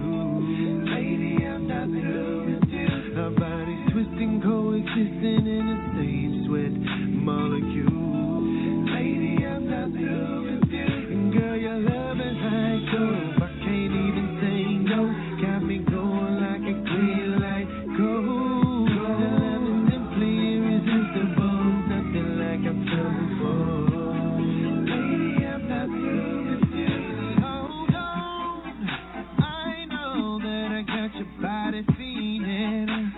Lady, I'm not through with you. Our bodies twisting, coexisting in the same sweat molecule. Lady, I'm not through with you. Girl, your love is like gold. I can't even say no. Got me going like a green light. Gold. Your love is simply irresistible. Nothing like I've felt before. Lady, I'm not through with you. Hold on. I know that I got your body feeling.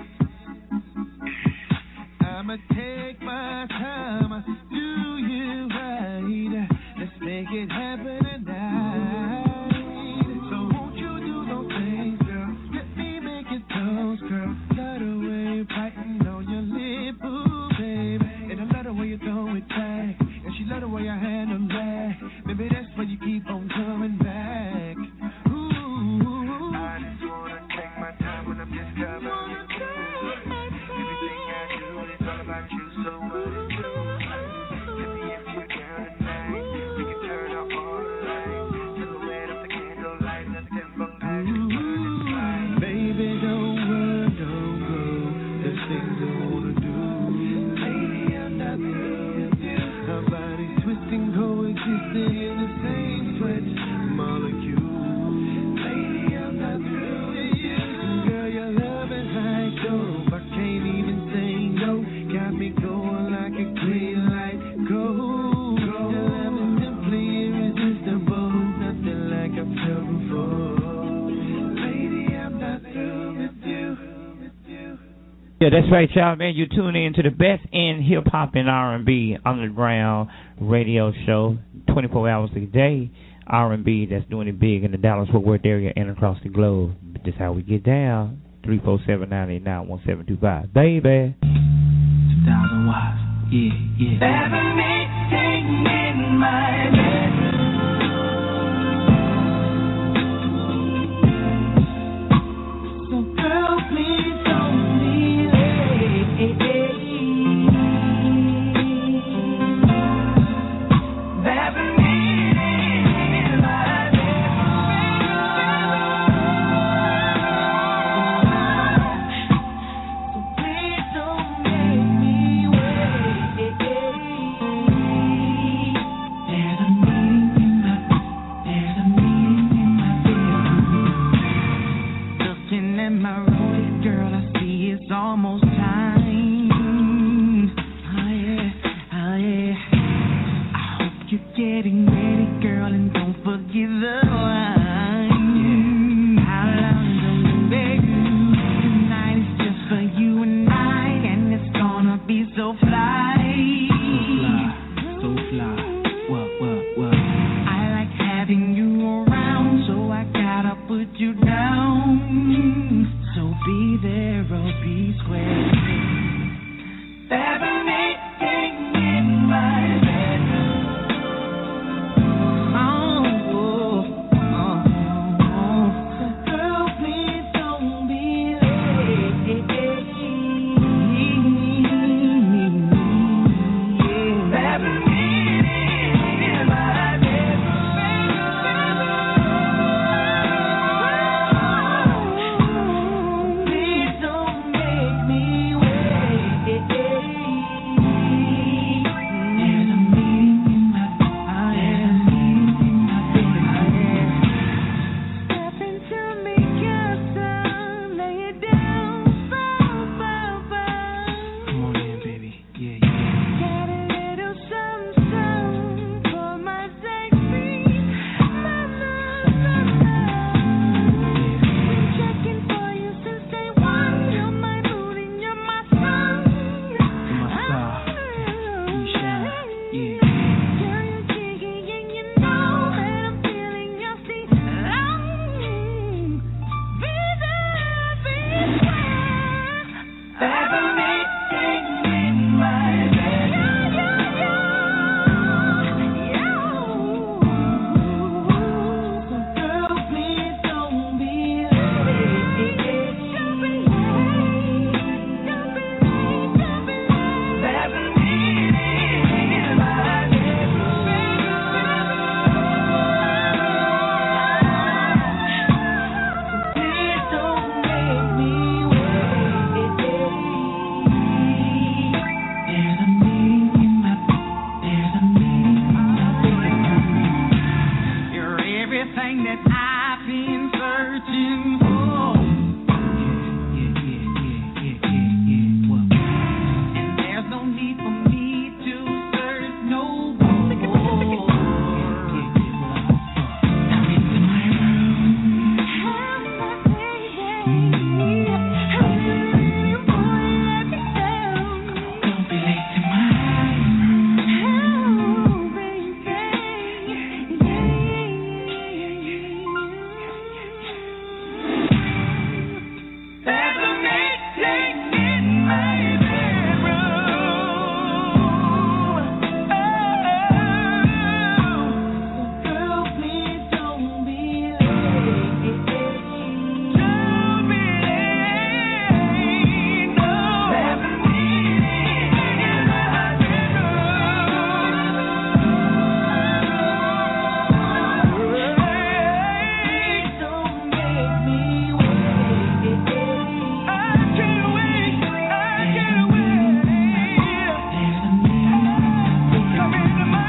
I'ma take my time, do you right. Let's make it happen tonight. So won't you do those things, girl? Let me make it toast, girl. Love the way you're biting on your lip, ooh, baby. And I love the way you throw it back. And she love the way I handle that. Maybe that's why you keep on coming back. Ooh, I just wanna take my time when I'm discovering everything I do is all about you. So what is you? Tell me if you're down tonight. We can turn off all the lights. Silhouette of the candlelight. Let the tempo passion burning bright. Baby, don't run, don't go. There's things I wanna do. Lady, I'm not through with you. Our bodies twisting, coexisting in the same sweat molecule. Lady, I'm not through with you. Girl, your love is like gold. I can't even say no. Got me going like a green light. Gold. Your love is simply irresistible. Nothing like I've felt before. Lady, I'm not through with you. Yeah, that's right, y'all, man. You tune in to the best in hip-hop and R&B underground radio show, 24 hours a day. R&B that's doing it big in the Dallas-Fort Worth area and across the globe. But this is how we get down. 347-989-1725. Baby. 2,000 watts. Yeah, yeah. Baby, take me in my bedroom. So girl, please don't leave. Baby, in my bedroom. you down. So be there or be square. Tabernating in my bedroom. So girl, please don't be late. Tabernating in my bedroom. Please don't make me wait. There's a meeting in my Step into me, closer, lay it down, Come on in, baby. Yeah. Got a little something for my sexy mama. Been checking for you since day one. You're my mood and you're my sun. My star. You shine. Yeah. Girl, you're jiggy and you know that I'm feeling your feet long. Be there, be square. Tabernating in my bedroom. So girl, please don't be late. Don't be late. Tabernating in my bedroom. Please don't make me wait. There's a meeting in my bedroom. You're everything that I've been searching for. Yeah. Well, and there's no need for me to search no more. Now into my room. Don't be late to my Tabernating in my bedroom. So girl, please don't be late. Don't be late, no. Tabernating in my bedroom. Don't make me wait. I can't wait. There's a meeting. Come into my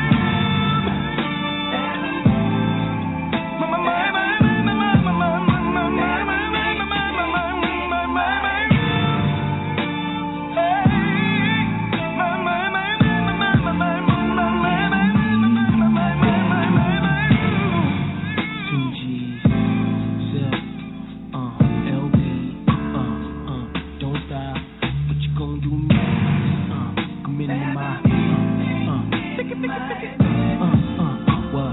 LP, don't stop. What you gonna do next? Come into my what?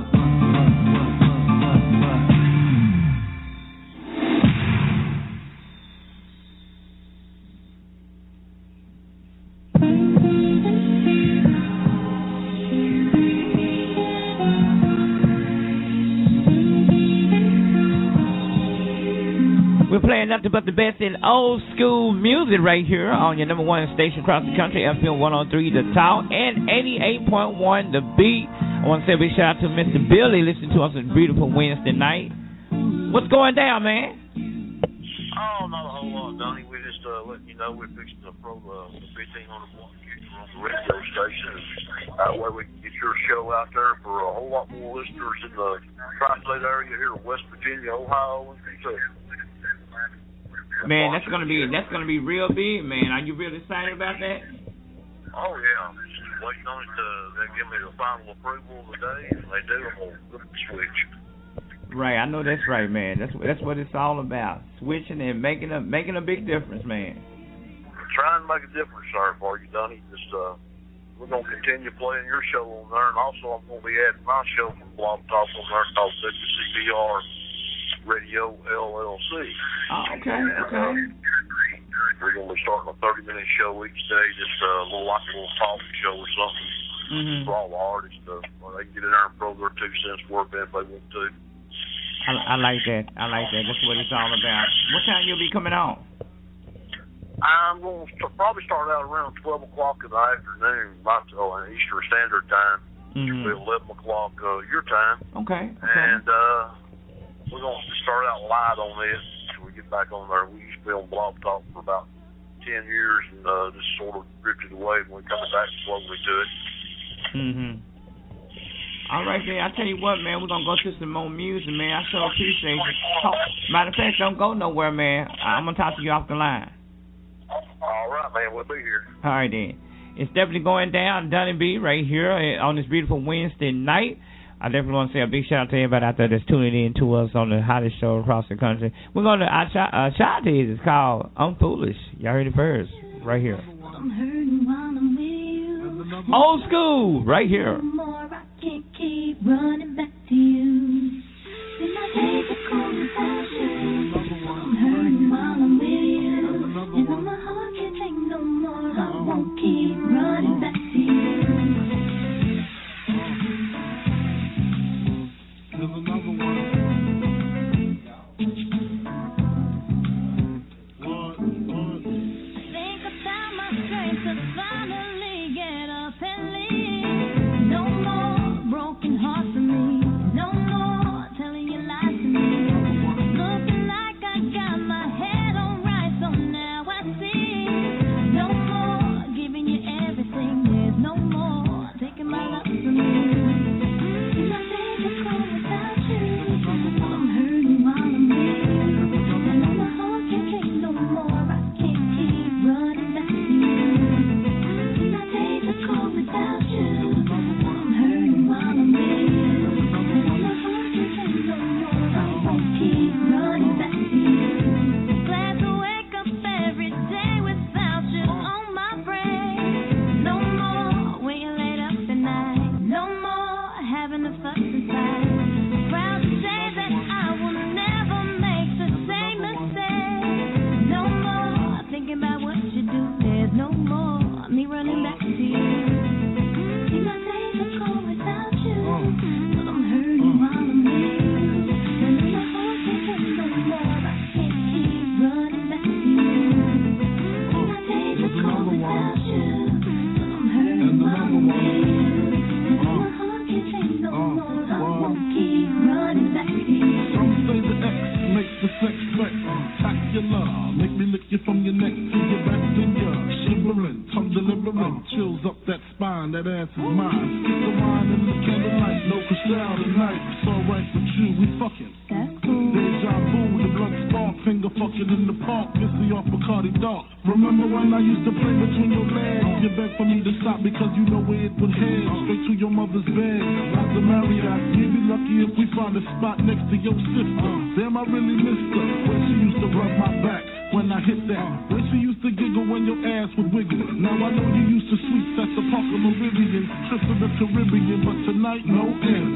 We're playing nothing but the best in old school music right here on your number one station across the country, FM 103, The Talk, and 88.1, The Beat. I want to say a big shout out to Mr. Billy listening to us on a beautiful Wednesday night. What's going down, man? Oh, not a whole lot, Donnie. We're just letting you know we're fixing to throw the 1500 watt kicker on the radio station. That way we can get your show out there for a whole lot more listeners in the tri-state area here in West Virginia, Ohio, and Kentucky. Man, that's gonna be real big, man. Are you really excited about that? Oh yeah, just waiting on it to they give me the final approval today. If they do, I'm gonna flip the switch. Right, I know that's right, man. That's what it's all about. Switching and making a big difference, man. We're trying to make a difference, sir, for you, Donnie. Just we're gonna continue playing your show on there, and also I'm gonna be adding my show from Blog Talk on there called WCBR Radio Okay. We're going to be starting a 30-minute show each day, just a little talk show or something for all the artists. They can get in there and throw their 2 cents worth in if they want to. I like that. That's what it's all about. What time you'll be coming on? I'm going to probably start out around 12 o'clock in the afternoon, Eastern Standard Time. It'll be 11 o'clock your time. Okay. And we're going to start out live on this until we get back on there. We used to be on Blog Talk for about 10 years and just sort of drifted away, and we're coming back slowly to it. All right, man. I tell you what, man. We're going to go to some more music, man. I sure appreciate you. Matter of fact, don't go nowhere, man. I'm going to talk to you off the line. All right, man. We'll be here. All right, then. It's definitely going down, Donnie B, right here on this beautiful Wednesday night. I definitely want to say a big shout out to everybody out there that's tuning in to us on the hottest show across the country. We're going to shout to you. It's called I'm Foolish. Y'all heard it first, right here. I'm hurting while I'm with you. Old school, right here. More, I can't keep running back to you. In my days of cold without you. I'm hurting while I'm with you. And my heart can't take no more. I won't keep running back to you. There's another one. Think about my strength to finally get up and leave. No more broken heart for me. No more telling you lies to me. Looking like I got my head on right, so now I see. No more giving you everything. There's no more taking my love from me. In my days of cold without you, I'm hurting while I'm with you. And my heart can't take no more. I can't keep running back to you. In my days of cold without you, I'm hurting while I'm with you. And my heart can't take no more. I won't keep running back to you. Glad to wake up every day without you on my brain. No more waiting late up at night. No more having to fuss inside. Proud to say that I will never make the same mistake. No more thinking about what you do. There's no more me running back to you. In my days of cold without you, but I'm hurting while I'm with you. And my heart can't take no more. I can't keep running back to you. In my days of cold without you, but I'm hurting while I'm with you. And my heart can't take no more. I won't keep running back to you. Some say the X makes the sex spectacular. Make me lick you from your neck to your back to your shivering, tongue delivering, chills up that spine. That ass is mine. Skip the wine and the candlelight, no crystal tonight. It's alright with you, we fucking. That's cool. Deja vu, the blood spark, finger fucking in the park, missy off Bacardi Dark. Remember when I used to play between your legs? You begged for me to stop because you know where it would head. Straight to your mother's bed. Not the Marriott. You'd be lucky if we find a spot next to your sister. Damn, I really missed her. Where she used to rub my back when I hit that. Where she used to giggle when your ass would wiggle. Now I know you used to sweets at the Park of Meridian, trip to the Caribbean, but tonight no end.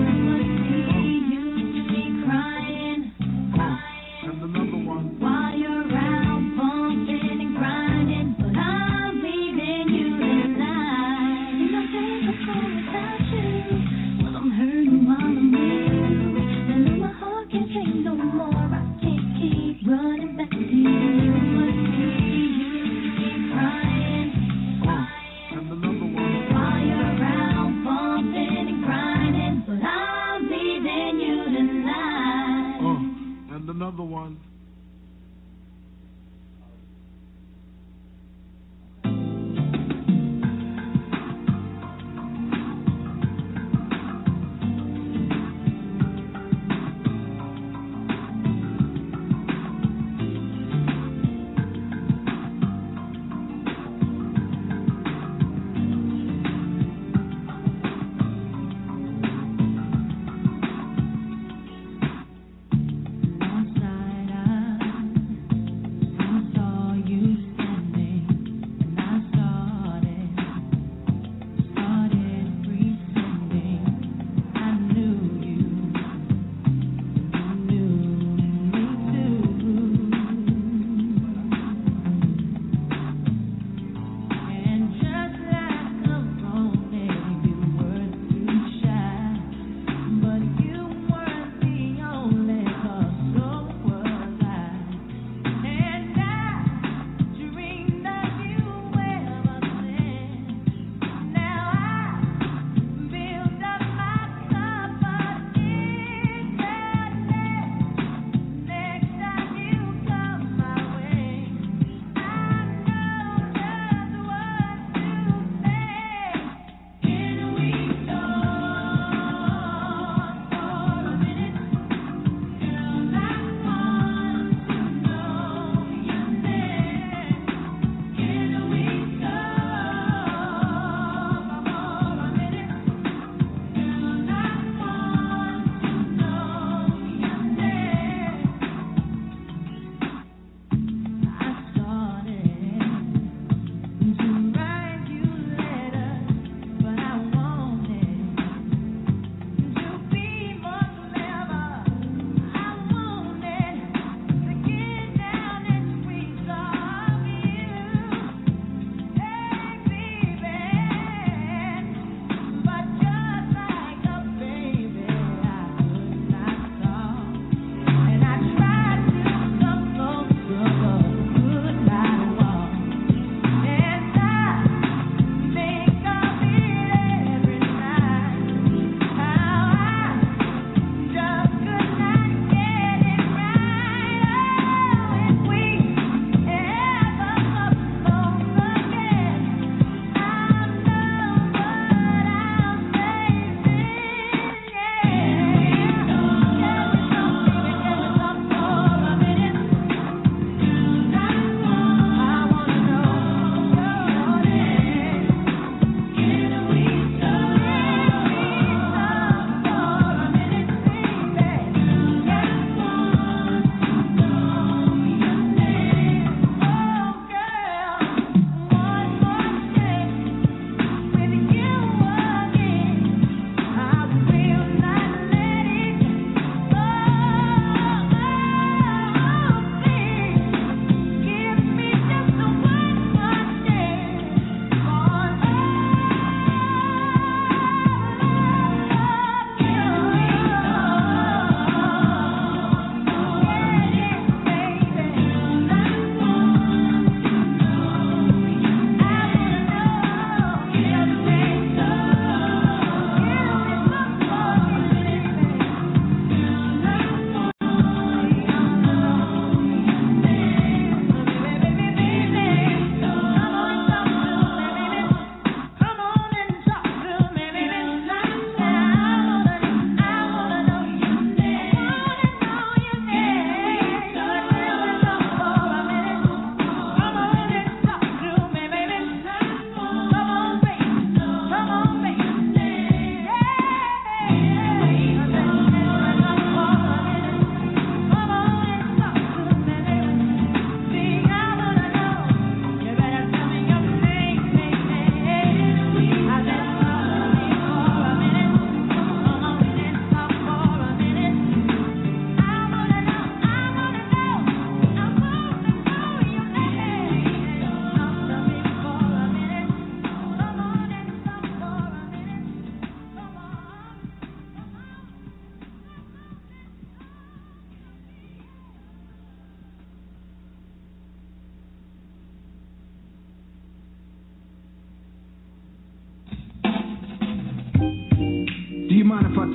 Crying, And another one. while you're out bumping and grinding, but I'm leaving you tonight. In my days of cold without you, but I'm hurting while I'm with you. And my heart can't take no more. I can't keep running back to you. You must be crying, And another one. while you're out bumping and grinding, but I'm leaving you tonight. And another one. One side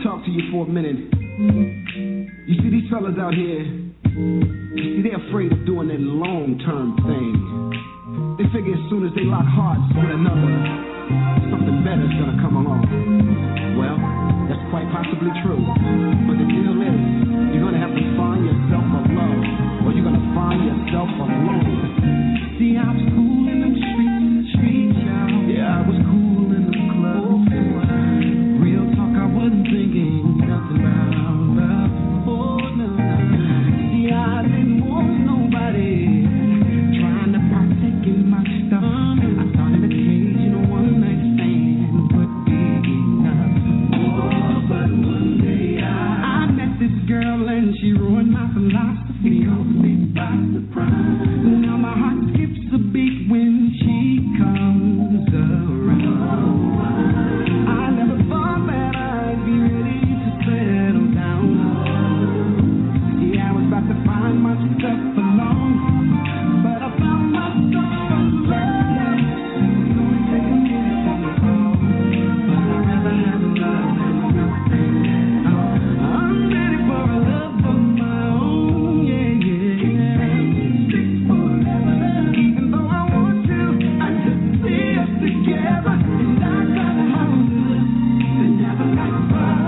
talk to you for a minute. You see these fellas out here, you see they're afraid of doing that long-term thing. They figure as soon as they lock hearts with another, something better's gonna come along. Well, that's quite possibly true. But the deal is, you're gonna have to find yourself a love, or you're gonna find yourself alone. See, I was cool in them streets, y'all. Yeah, I was cool in the club. Real talk, I wasn't thinking nothing about love. Oh, no. See, I didn't want nobody trying to partake in my stuff. I thought an occasional one-night stand would be enough. Oh, but one day I met this girl and she ruined my philosophy. Caught me by surprise. Now my heart skips a beat when she comes around. I never thought that I'd be ready to settle down. See, I was about to find myself alone, but I found myself alone. It's gonna take a minute for me all, but I'd rather have love than nothing at all. I'm ready for a love of my own, yeah. Stick forever, even though I want to. I just see us together, and I'd rather have love than never like love.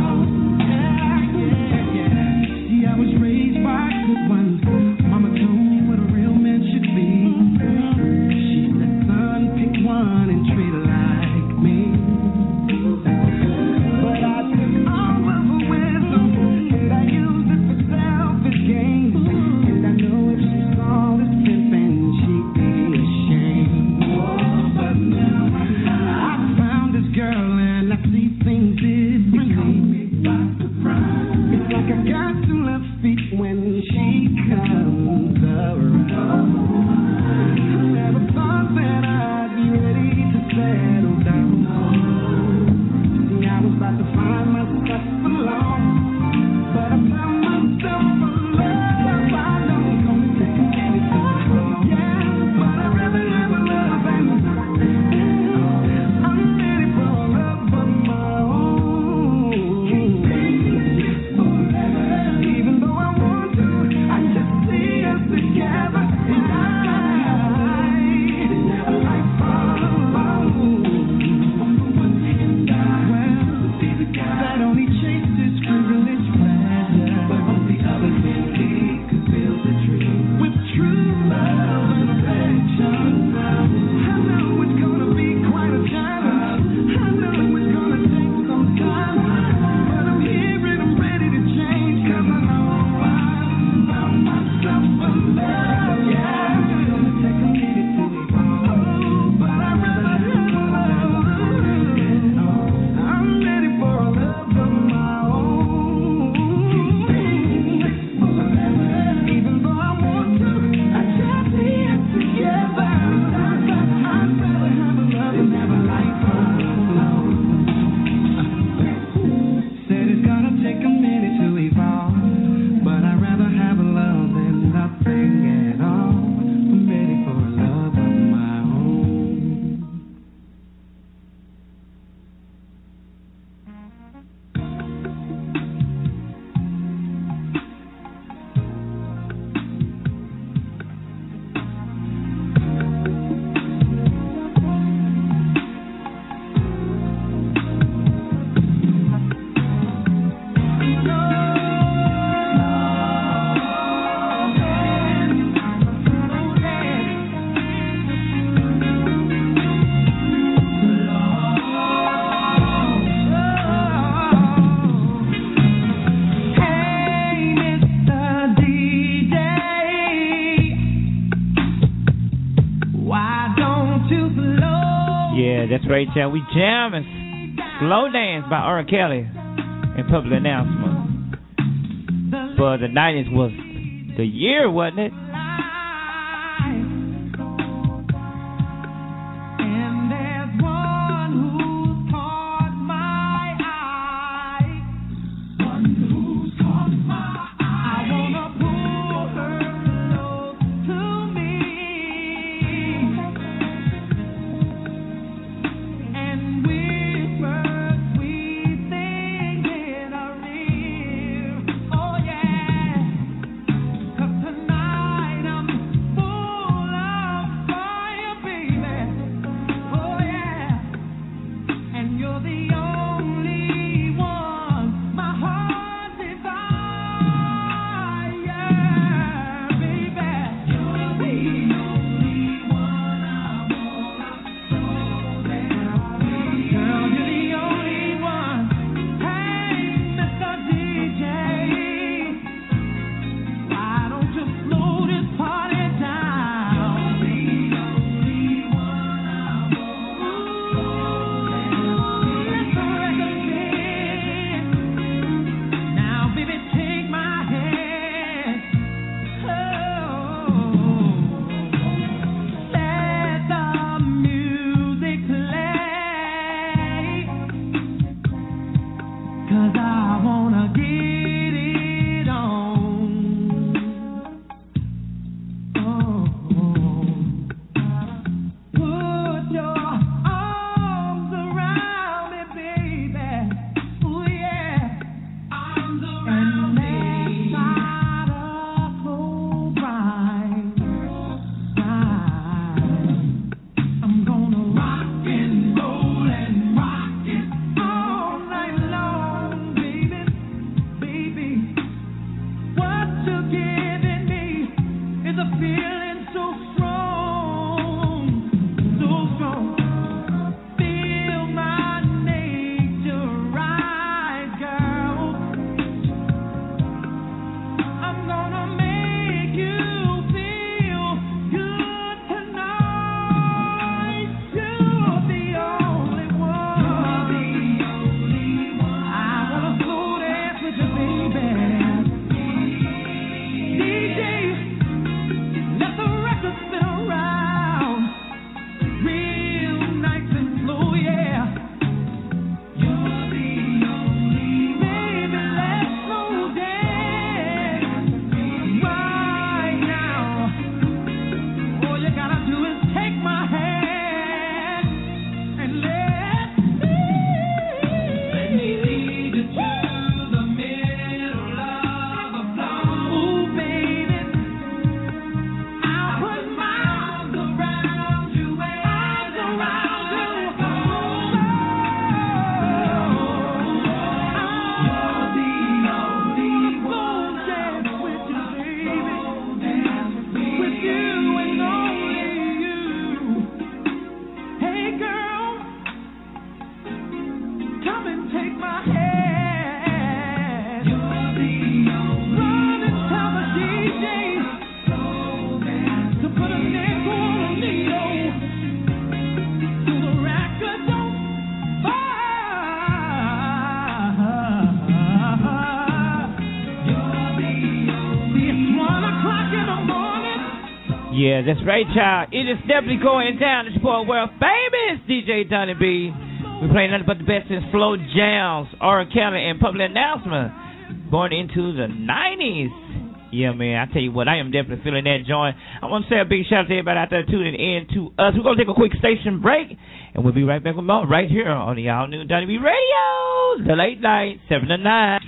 Yeah. See, I was raised by good ones. Mama told me what a real man should be. She said, son, pick one and treat her like me. But I took all of her wisdom and I used it for selfish gain. And I know if she saw this pimpin', she'd be ashamed. But now I found this girl and I see things differently. It's like I got 2 left feet when she comes around. I never thought that I'd be ready to settle down. See, I was about to find myself alone, but I found myself alone. I know it's gonna take a minute, yeah, but I'd rather have a love than I'm ready for a love of my own. Even though I want to, I just see us together, and I like far alone. That only chases privilege pleasure, but on the other hand, we could build a dream with true love and affection. I know it's gonna be quite a challenge. I know it's gonna take some time, but I'm here and I'm ready to change, 'cause I know I found myself a love. Yeah, it's gonna take a minute to evolve, but I'd rather have a love. I'm ready for a love of my own. Even though I want to, I just see it together. I'd rather have a love and never like alone. Said it's gonna take a minute to evolve, but I'd rather have a love than nothing at all. I'm ready for a love of my own. Yeah, that's right, y'all. We jamming Slow Dance by R. Kelly in public announcement. But the 90s was the year, wasn't it? And whisper sweet things Yeah, that's right, child. It is definitely going down. It's for world famous DJ Donnie B. We're playing nothing but the best in slow jams, R&Kelly, and public announcement going into the 90s. Yeah, man, I tell you what, I am definitely feeling that joint. I want to say a big shout out to everybody out there tuning in to us. We're going to take a quick station break, and we'll be right back with more right here on the All New Donnie B Radio, the late night, 7 to 9.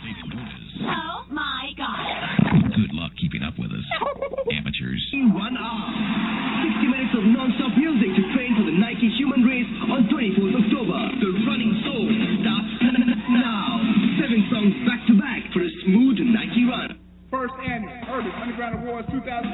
Oh, my God. Good luck keeping up with us, amateurs. In 1 hour, 60 minutes of non-stop music to train for the Nike Human Race on 24th October. The Running Soul starts now. 7 songs back-to-back for a smooth Nike run. First annual Urban Underground Awards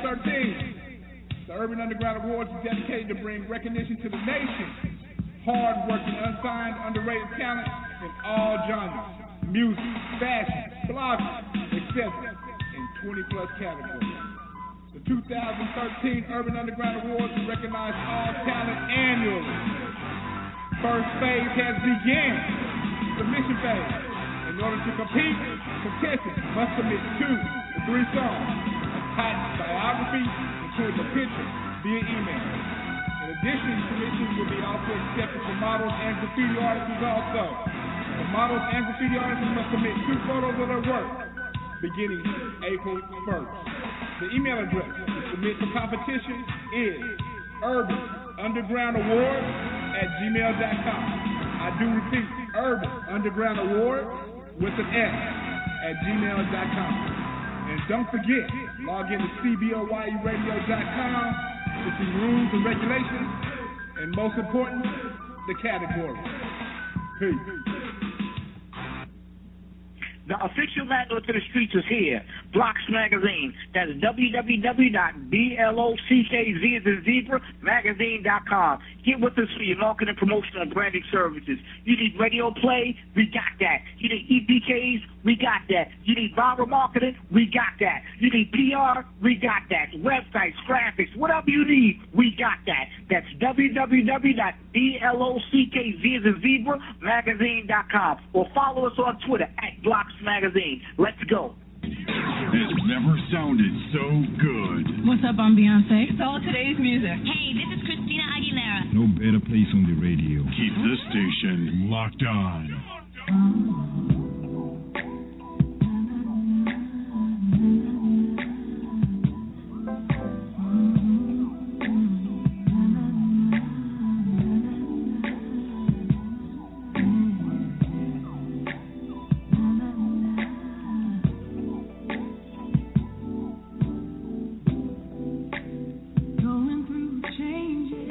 2013. The Urban Underground Awards is dedicated to bring recognition to the nation. Hard-working, unsigned, underrated talent in all genres. Music, fashion, blogging, etc. in 20-plus categories. The 2013 Urban Underground Awards will recognize all talent annually. First phase has begun. Submission phase. In order to compete, contestants must submit 2 to 3 songs, a tight biography, including a picture, via email. In addition, submissions will be also accepted for models and graffiti artists also. The models and graffiti artists must submit 2 photos of their work, beginning April 1st. The email address to submit for competition is urbanundergroundawards@gmail.com. I do repeat, urbanundergroundawards with an S @gmail.com. And don't forget, log into cboyuradio.com to see rules and regulations, and most important, the categories. Peace. The official landlord to the streets is here. Blocks Magazine. That's www.blockzebra.magazine.com. Get with us for your marketing, promotion, and branding services. You need radio play? We got that. You need EPKs? We got that. You need viral marketing? We got that. You need PR? We got that. Websites, graphics, whatever you need, we got that. That's www.blockzebra.magazine.com. Or follow us on Twitter @Blocks Magazine. Let's go. It's never sounded so good. What's up, I'm Beyonce. It's all today's music. Hey, this is Christina Aguilera. No better place on the radio. Keep this station locked on.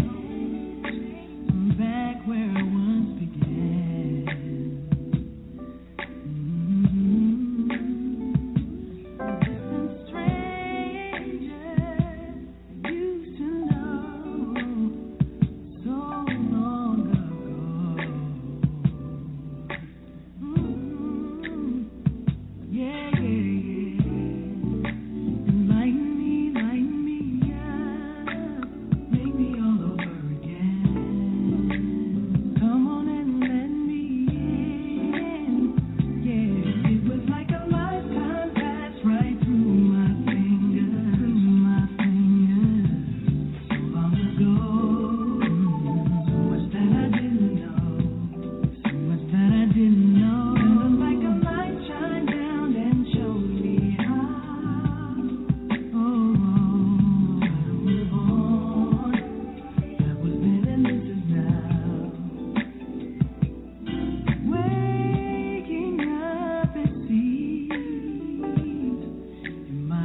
Back where I once began.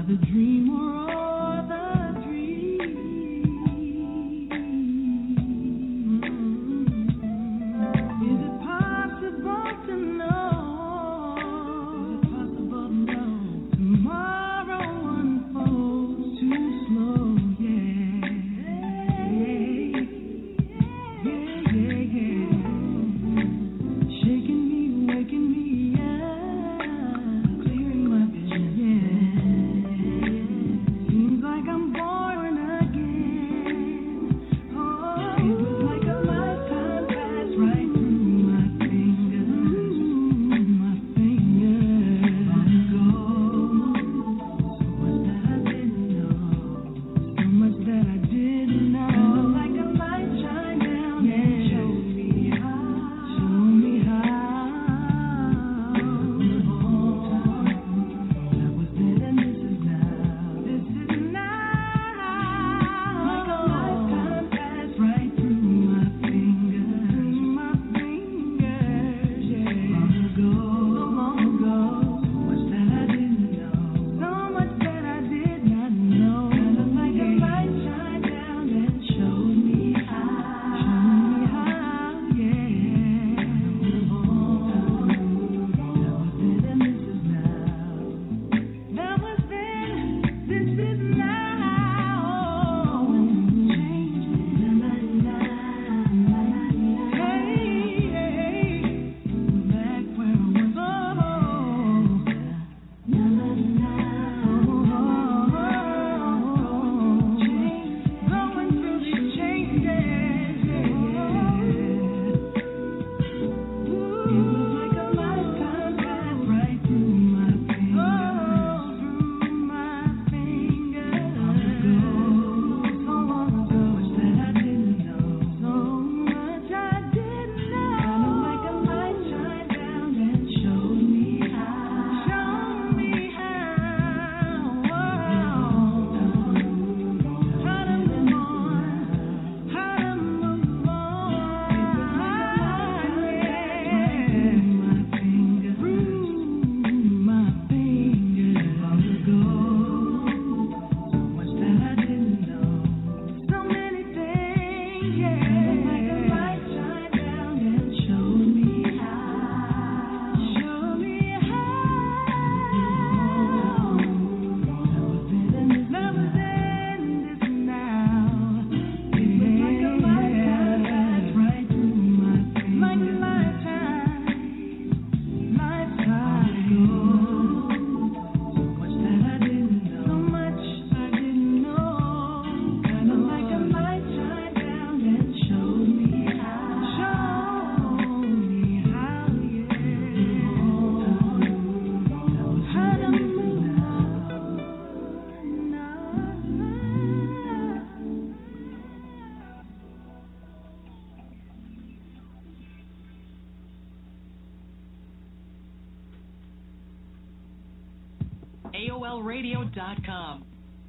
AOLradio.com.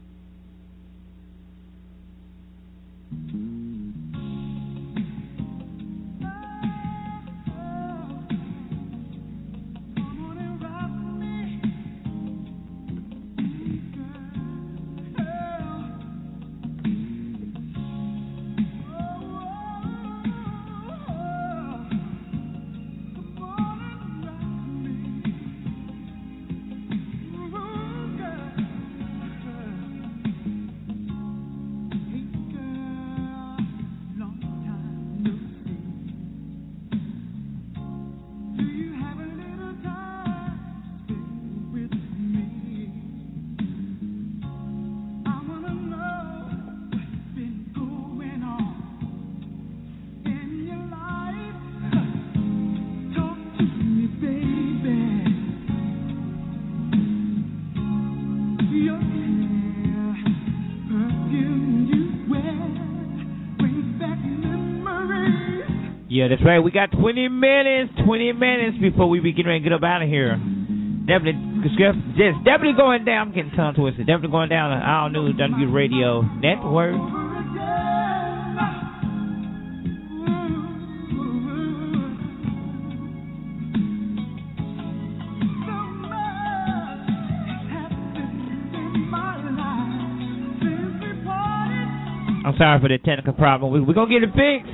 Yeah, that's right. We got 20 minutes before we be getting ready to get up out of here. Definitely going down. I'm getting tongue twisted. Definitely going down on All News W Radio Network. I'm sorry for the technical problem. We're going to get it fixed.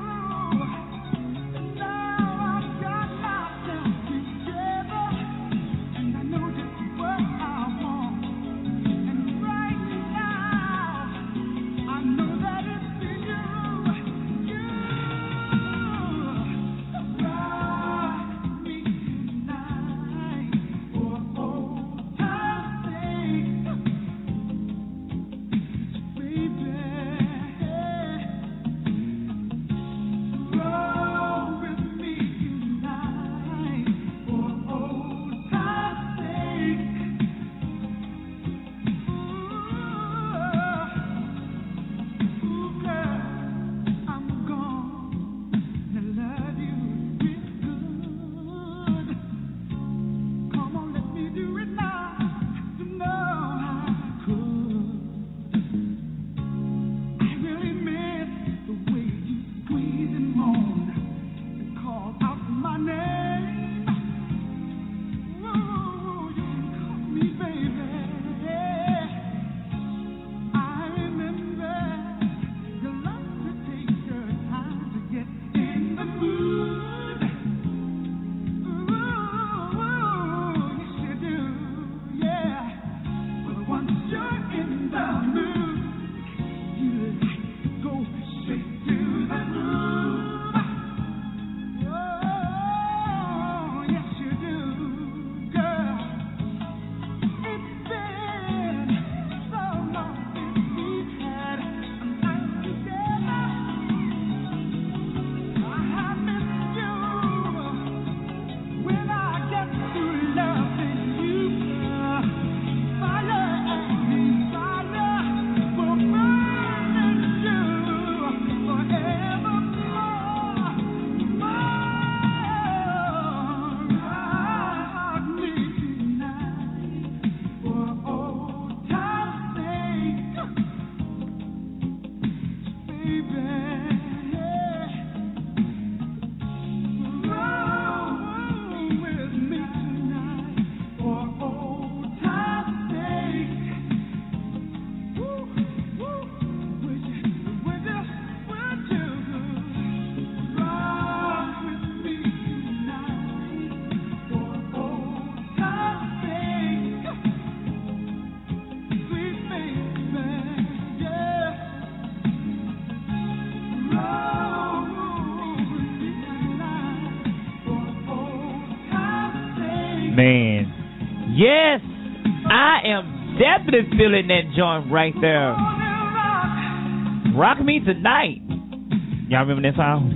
Man, yes, I am definitely feeling that joint right there. Rock Me Tonight. Y'all remember that song?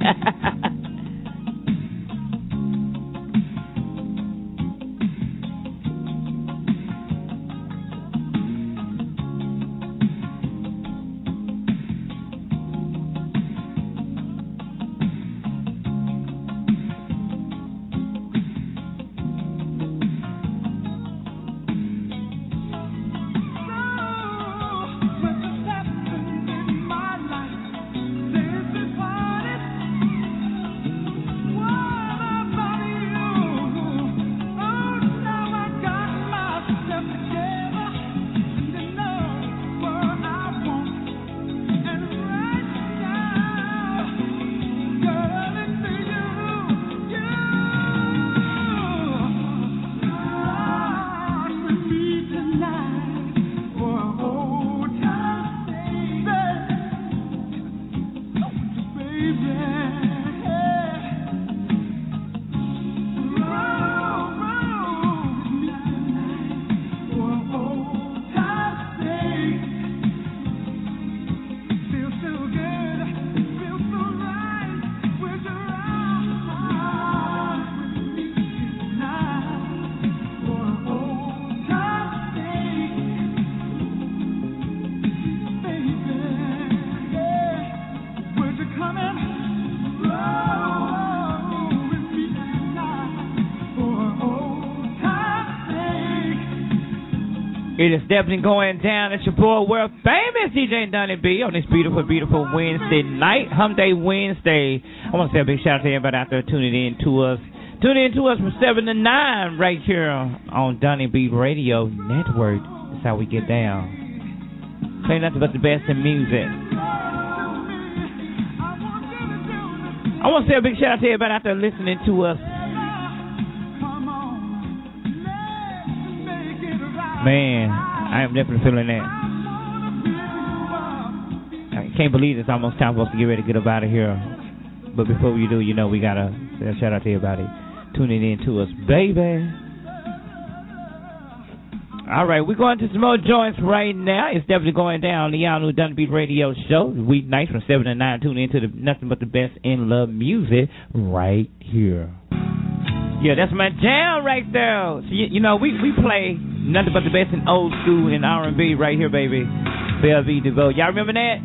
It is definitely going down. It's your boy, world famous DJ Donnie B on this beautiful, beautiful Wednesday night, Hump Day Wednesday. I want to say a big shout out to everybody out there tuning in to us. Tune in to us from 7 to 9 right here on Donnie B Radio Network. That's how we get down. Playing nothing but the best in music. I want to say a big shout out to everybody out there listening to us. Man, I am definitely feeling that. I can't believe it's almost time for us to get ready to get up out of here. But before we do, we got to say a shout out to everybody tuning in to us, baby. All right, we're going to some more joints right now. It's definitely going down. The Y'all New Dun Beat Radio Show. Weeknights from 7 to 9. Tune into nothing but the best in love music right here. Yeah, that's my jam right there. So, we play nothing but the best in old school and R&B right here, baby. Bellevue DeVoe. Y'all remember that?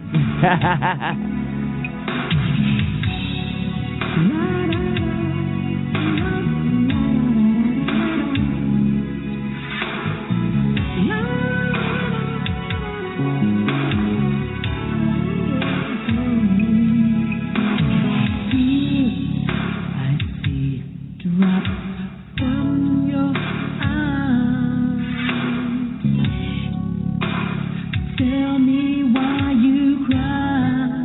Tell me why you cry.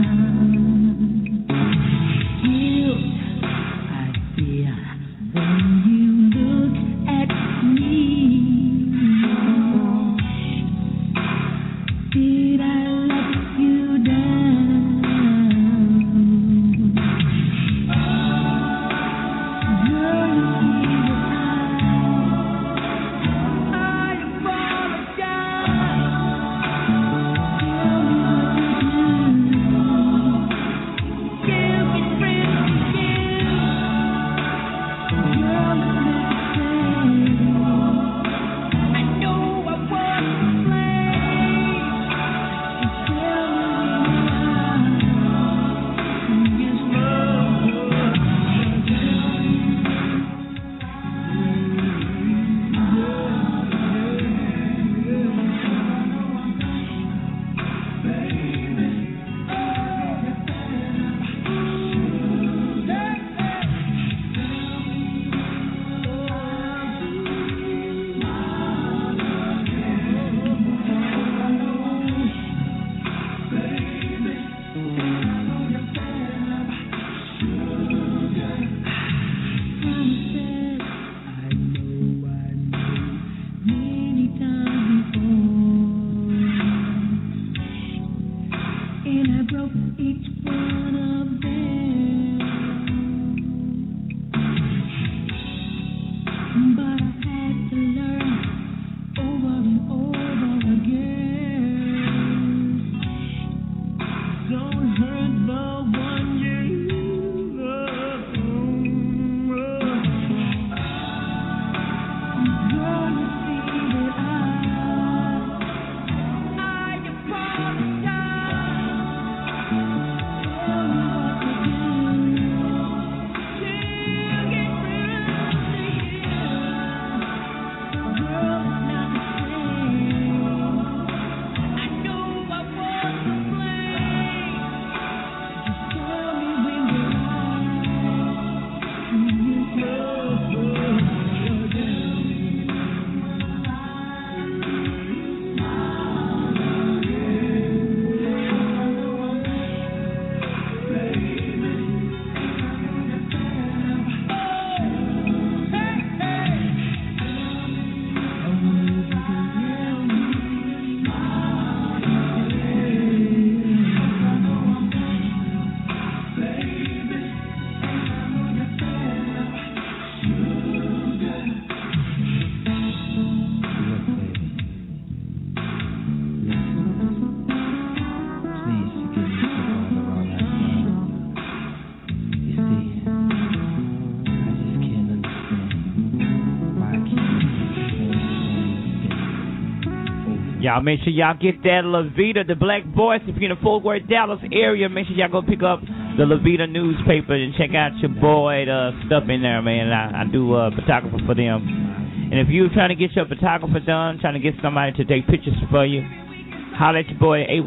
Y'all make sure y'all get that La Vida, the Black Voice. If you're in the Fort Worth, Dallas area, make sure y'all go pick up the La Vida newspaper and check out your boy stuff in there, man. I do photography for them. And if you're trying to get your photographer done, trying to get somebody to take pictures for you, holler at your boy at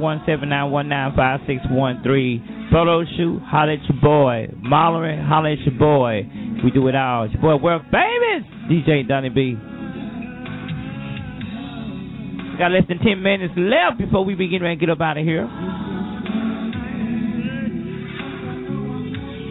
817-919-5613. Photo shoot, holler at your boy. Mollering, holler at your boy. We do it all. It's your boy, world famous DJ Donnie B. Got less than 10 minutes left before we begin ready to get up out of here.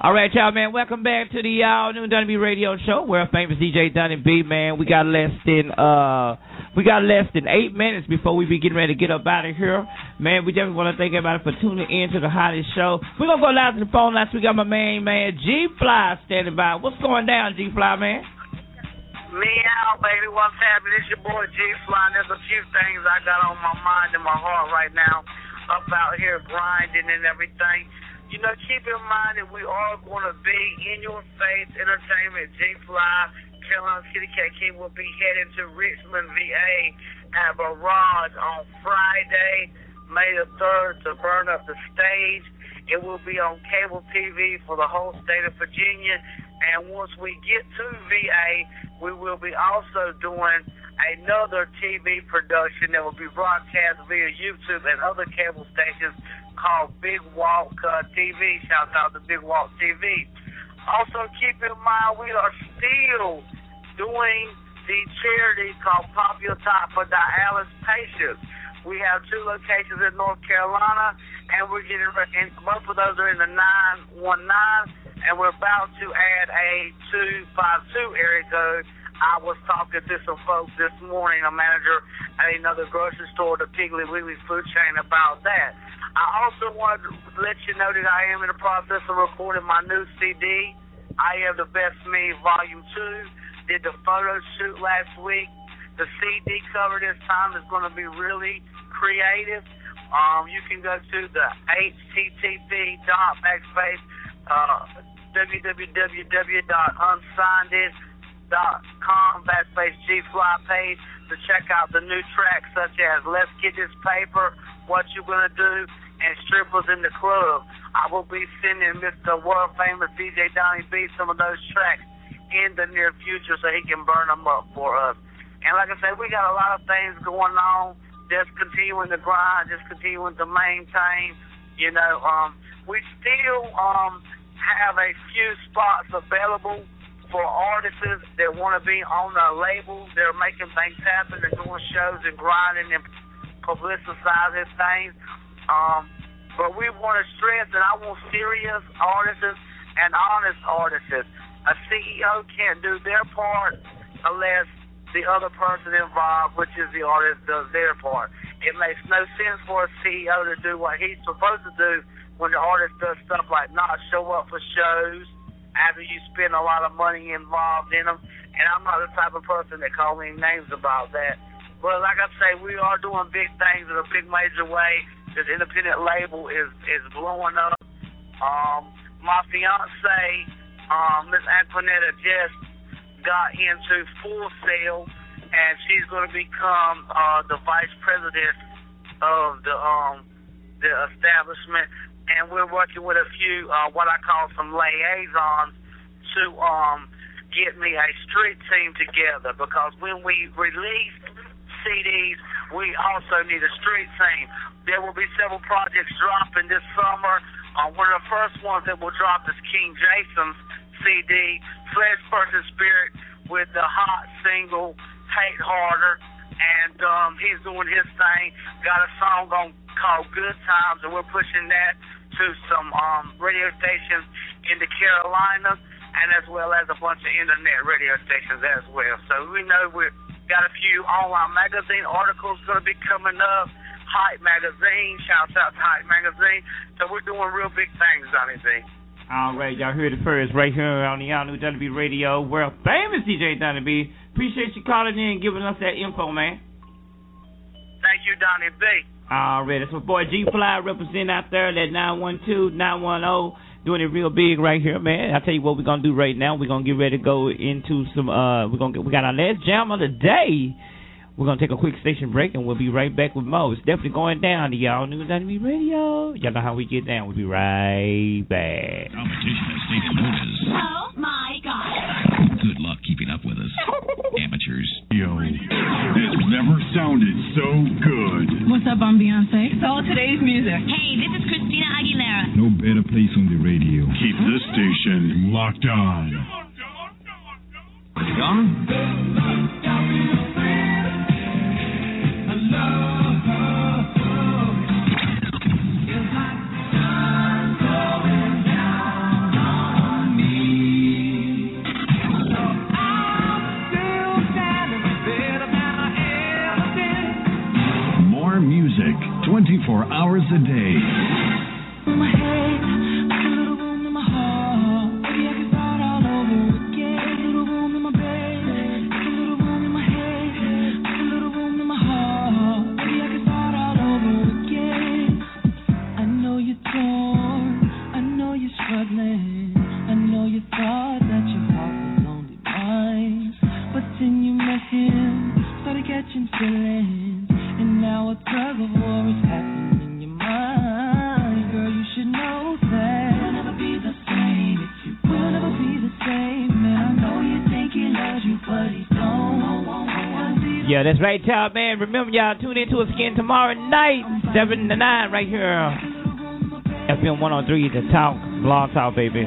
All right, y'all, man. Welcome back to the All-New Donnie B Radio Show. World famous DJ Donnie B, man. We got less than 8 minutes before we be getting ready to get up out of here. Man, we definitely want to thank everybody for tuning in to the hottest show. We're going to go live to the phone lines. We got my main man, G-Fly, standing by. What's going down, G-Fly, man? Meow, baby. What's happening? It's your boy G-Fly. There's a few things I got on my mind and my heart right now. Up out here grinding and everything. You know, keep in mind that we are going to be in your face entertainment. G-Fly, Carolina Kitty Cat King will be heading to Richmond, VA at Barrage on Friday, May the 3rd to burn up the stage. It will be on cable TV for the whole state of Virginia. And once we get to VA, we will be also doing another TV production that will be broadcast via YouTube and other cable stations called Big Walk TV. Shout out to Big Walk TV. Also, keep in mind we are still doing the charity called Pop Your Top for dialysis patients. We have 2 locations in North Carolina, and we're getting, and both of those are in the 919, and we're about to add a 252 area code. I was talking to some folks this morning, a manager at another grocery store, the Piggly Wiggly food chain, about that. I also wanted to let you know that I am in the process of recording my new CD, I Am the Best Me, Volume 2. Did the photo shoot last week. The CD cover this time is going to be really creative. You can go to the http://www.unsignedit.com/G-Fly page to check out the new tracks such as Let's Get This Paper, What You Gonna Do, and Strippers in the Club. I will be sending Mr. World Famous DJ Donnie B some of those tracks in the near future so he can burn them up for us. And like I said, we got a lot of things going on. Just continuing to grind, just continuing to maintain. You know, we still have a few spots available for artists that want to be on the label. They're making things happen and doing shows and grinding and publicizing things. But we want to stress that I want serious artists and honest artists. A CEO can't do their part unless the other person involved, which is the artist, does their part. It makes no sense for a CEO to do what he's supposed to do when the artist does stuff like not show up for shows after you spend a lot of money involved in them. And I'm not the type of person that calls any names about that. But like I say, we are doing big things in a big major way. This independent label is blowing up. My fiance, Miss Antoinette, just got into Full Sail, and she's going to become the vice president of the establishment. And we're working with a few what I call some liaisons to get me a street team together, because when we release CDs, we also need a street team. There will be several projects dropping this summer. One of the first ones that will drop is King Jason's CD, Flesh Person Spirit, with the hot single Hate Harder, and he's doing his thing. Got a song called Good Times, and we're pushing that to some radio stations in the Carolinas, and as well as a bunch of internet radio stations as well. So we know we've got a few online magazine articles going to be coming up. Hype Magazine, shouts out to Hype Magazine. So we're doing real big things, Donnie B. All right, y'all heard it first right here on the All-New Donnie B Radio, world famous DJ Donnie B. Appreciate you calling in and giving us that info, man. Thank you, Donnie B. All right, that's my boy G-Fly representing out there, that 912-910, doing it real big right here, man. I'll tell you what we're going to do right now. We're going to get ready to go into some, we got our last jam of the day. We're going to take a quick station break, and we'll be right back with more. It's definitely going down to y'all New Donnie B Radio. Y'all know how we get down. We'll be right back. Competition has taken notice. Oh, my God. Good luck keeping up with us. Amateurs. Yo, this never sounded so good. What's up, I'm Beyonce. It's all today's music. Hey, this is Christina Aguilera. No better place on the radio. Keep this station locked on. hours a day. In my head, a little room in my heart. Maybe I can start all over again. A little room in my bed, a little room in my head, a little room in my heart. Maybe I can start all over again. I know you're torn, I know you're struggling. I know you thought that your heart was only mine, but then you met him, started catching feelings, and now a tug of war is happening in your mind. Girl, you should know that you'll never be the same. If you will never be the same, and I know you think he loves you, but he don't. Yeah, that's right, y'all, man. Remember, y'all, tune in to us again tomorrow night, 7 to 9, right here. FM 103, the Talk, Blog Talk, baby.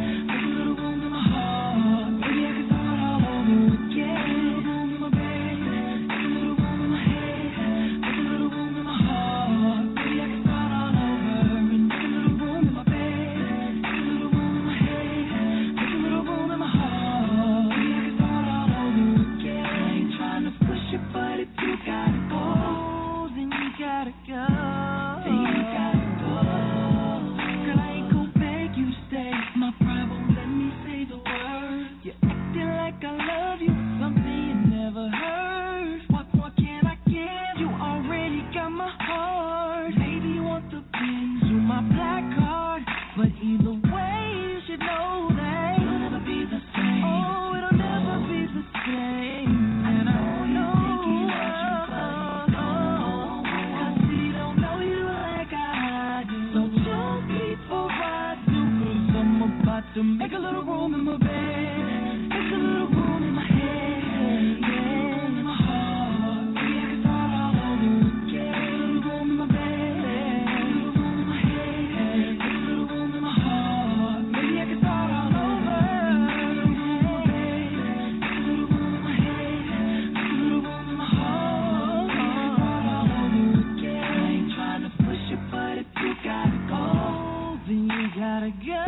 Make a little room in my bed, make a little room in my head, yeah, in my heart. Maybe I can start all over again. Make a little room in my bed, make a little room in my head, make a little room in my heart. Maybe I can start all over. Make a little room in my head, make a little room in my heart. Start all over again. I ain't trying to push it, but if you gotta go, then you gotta go.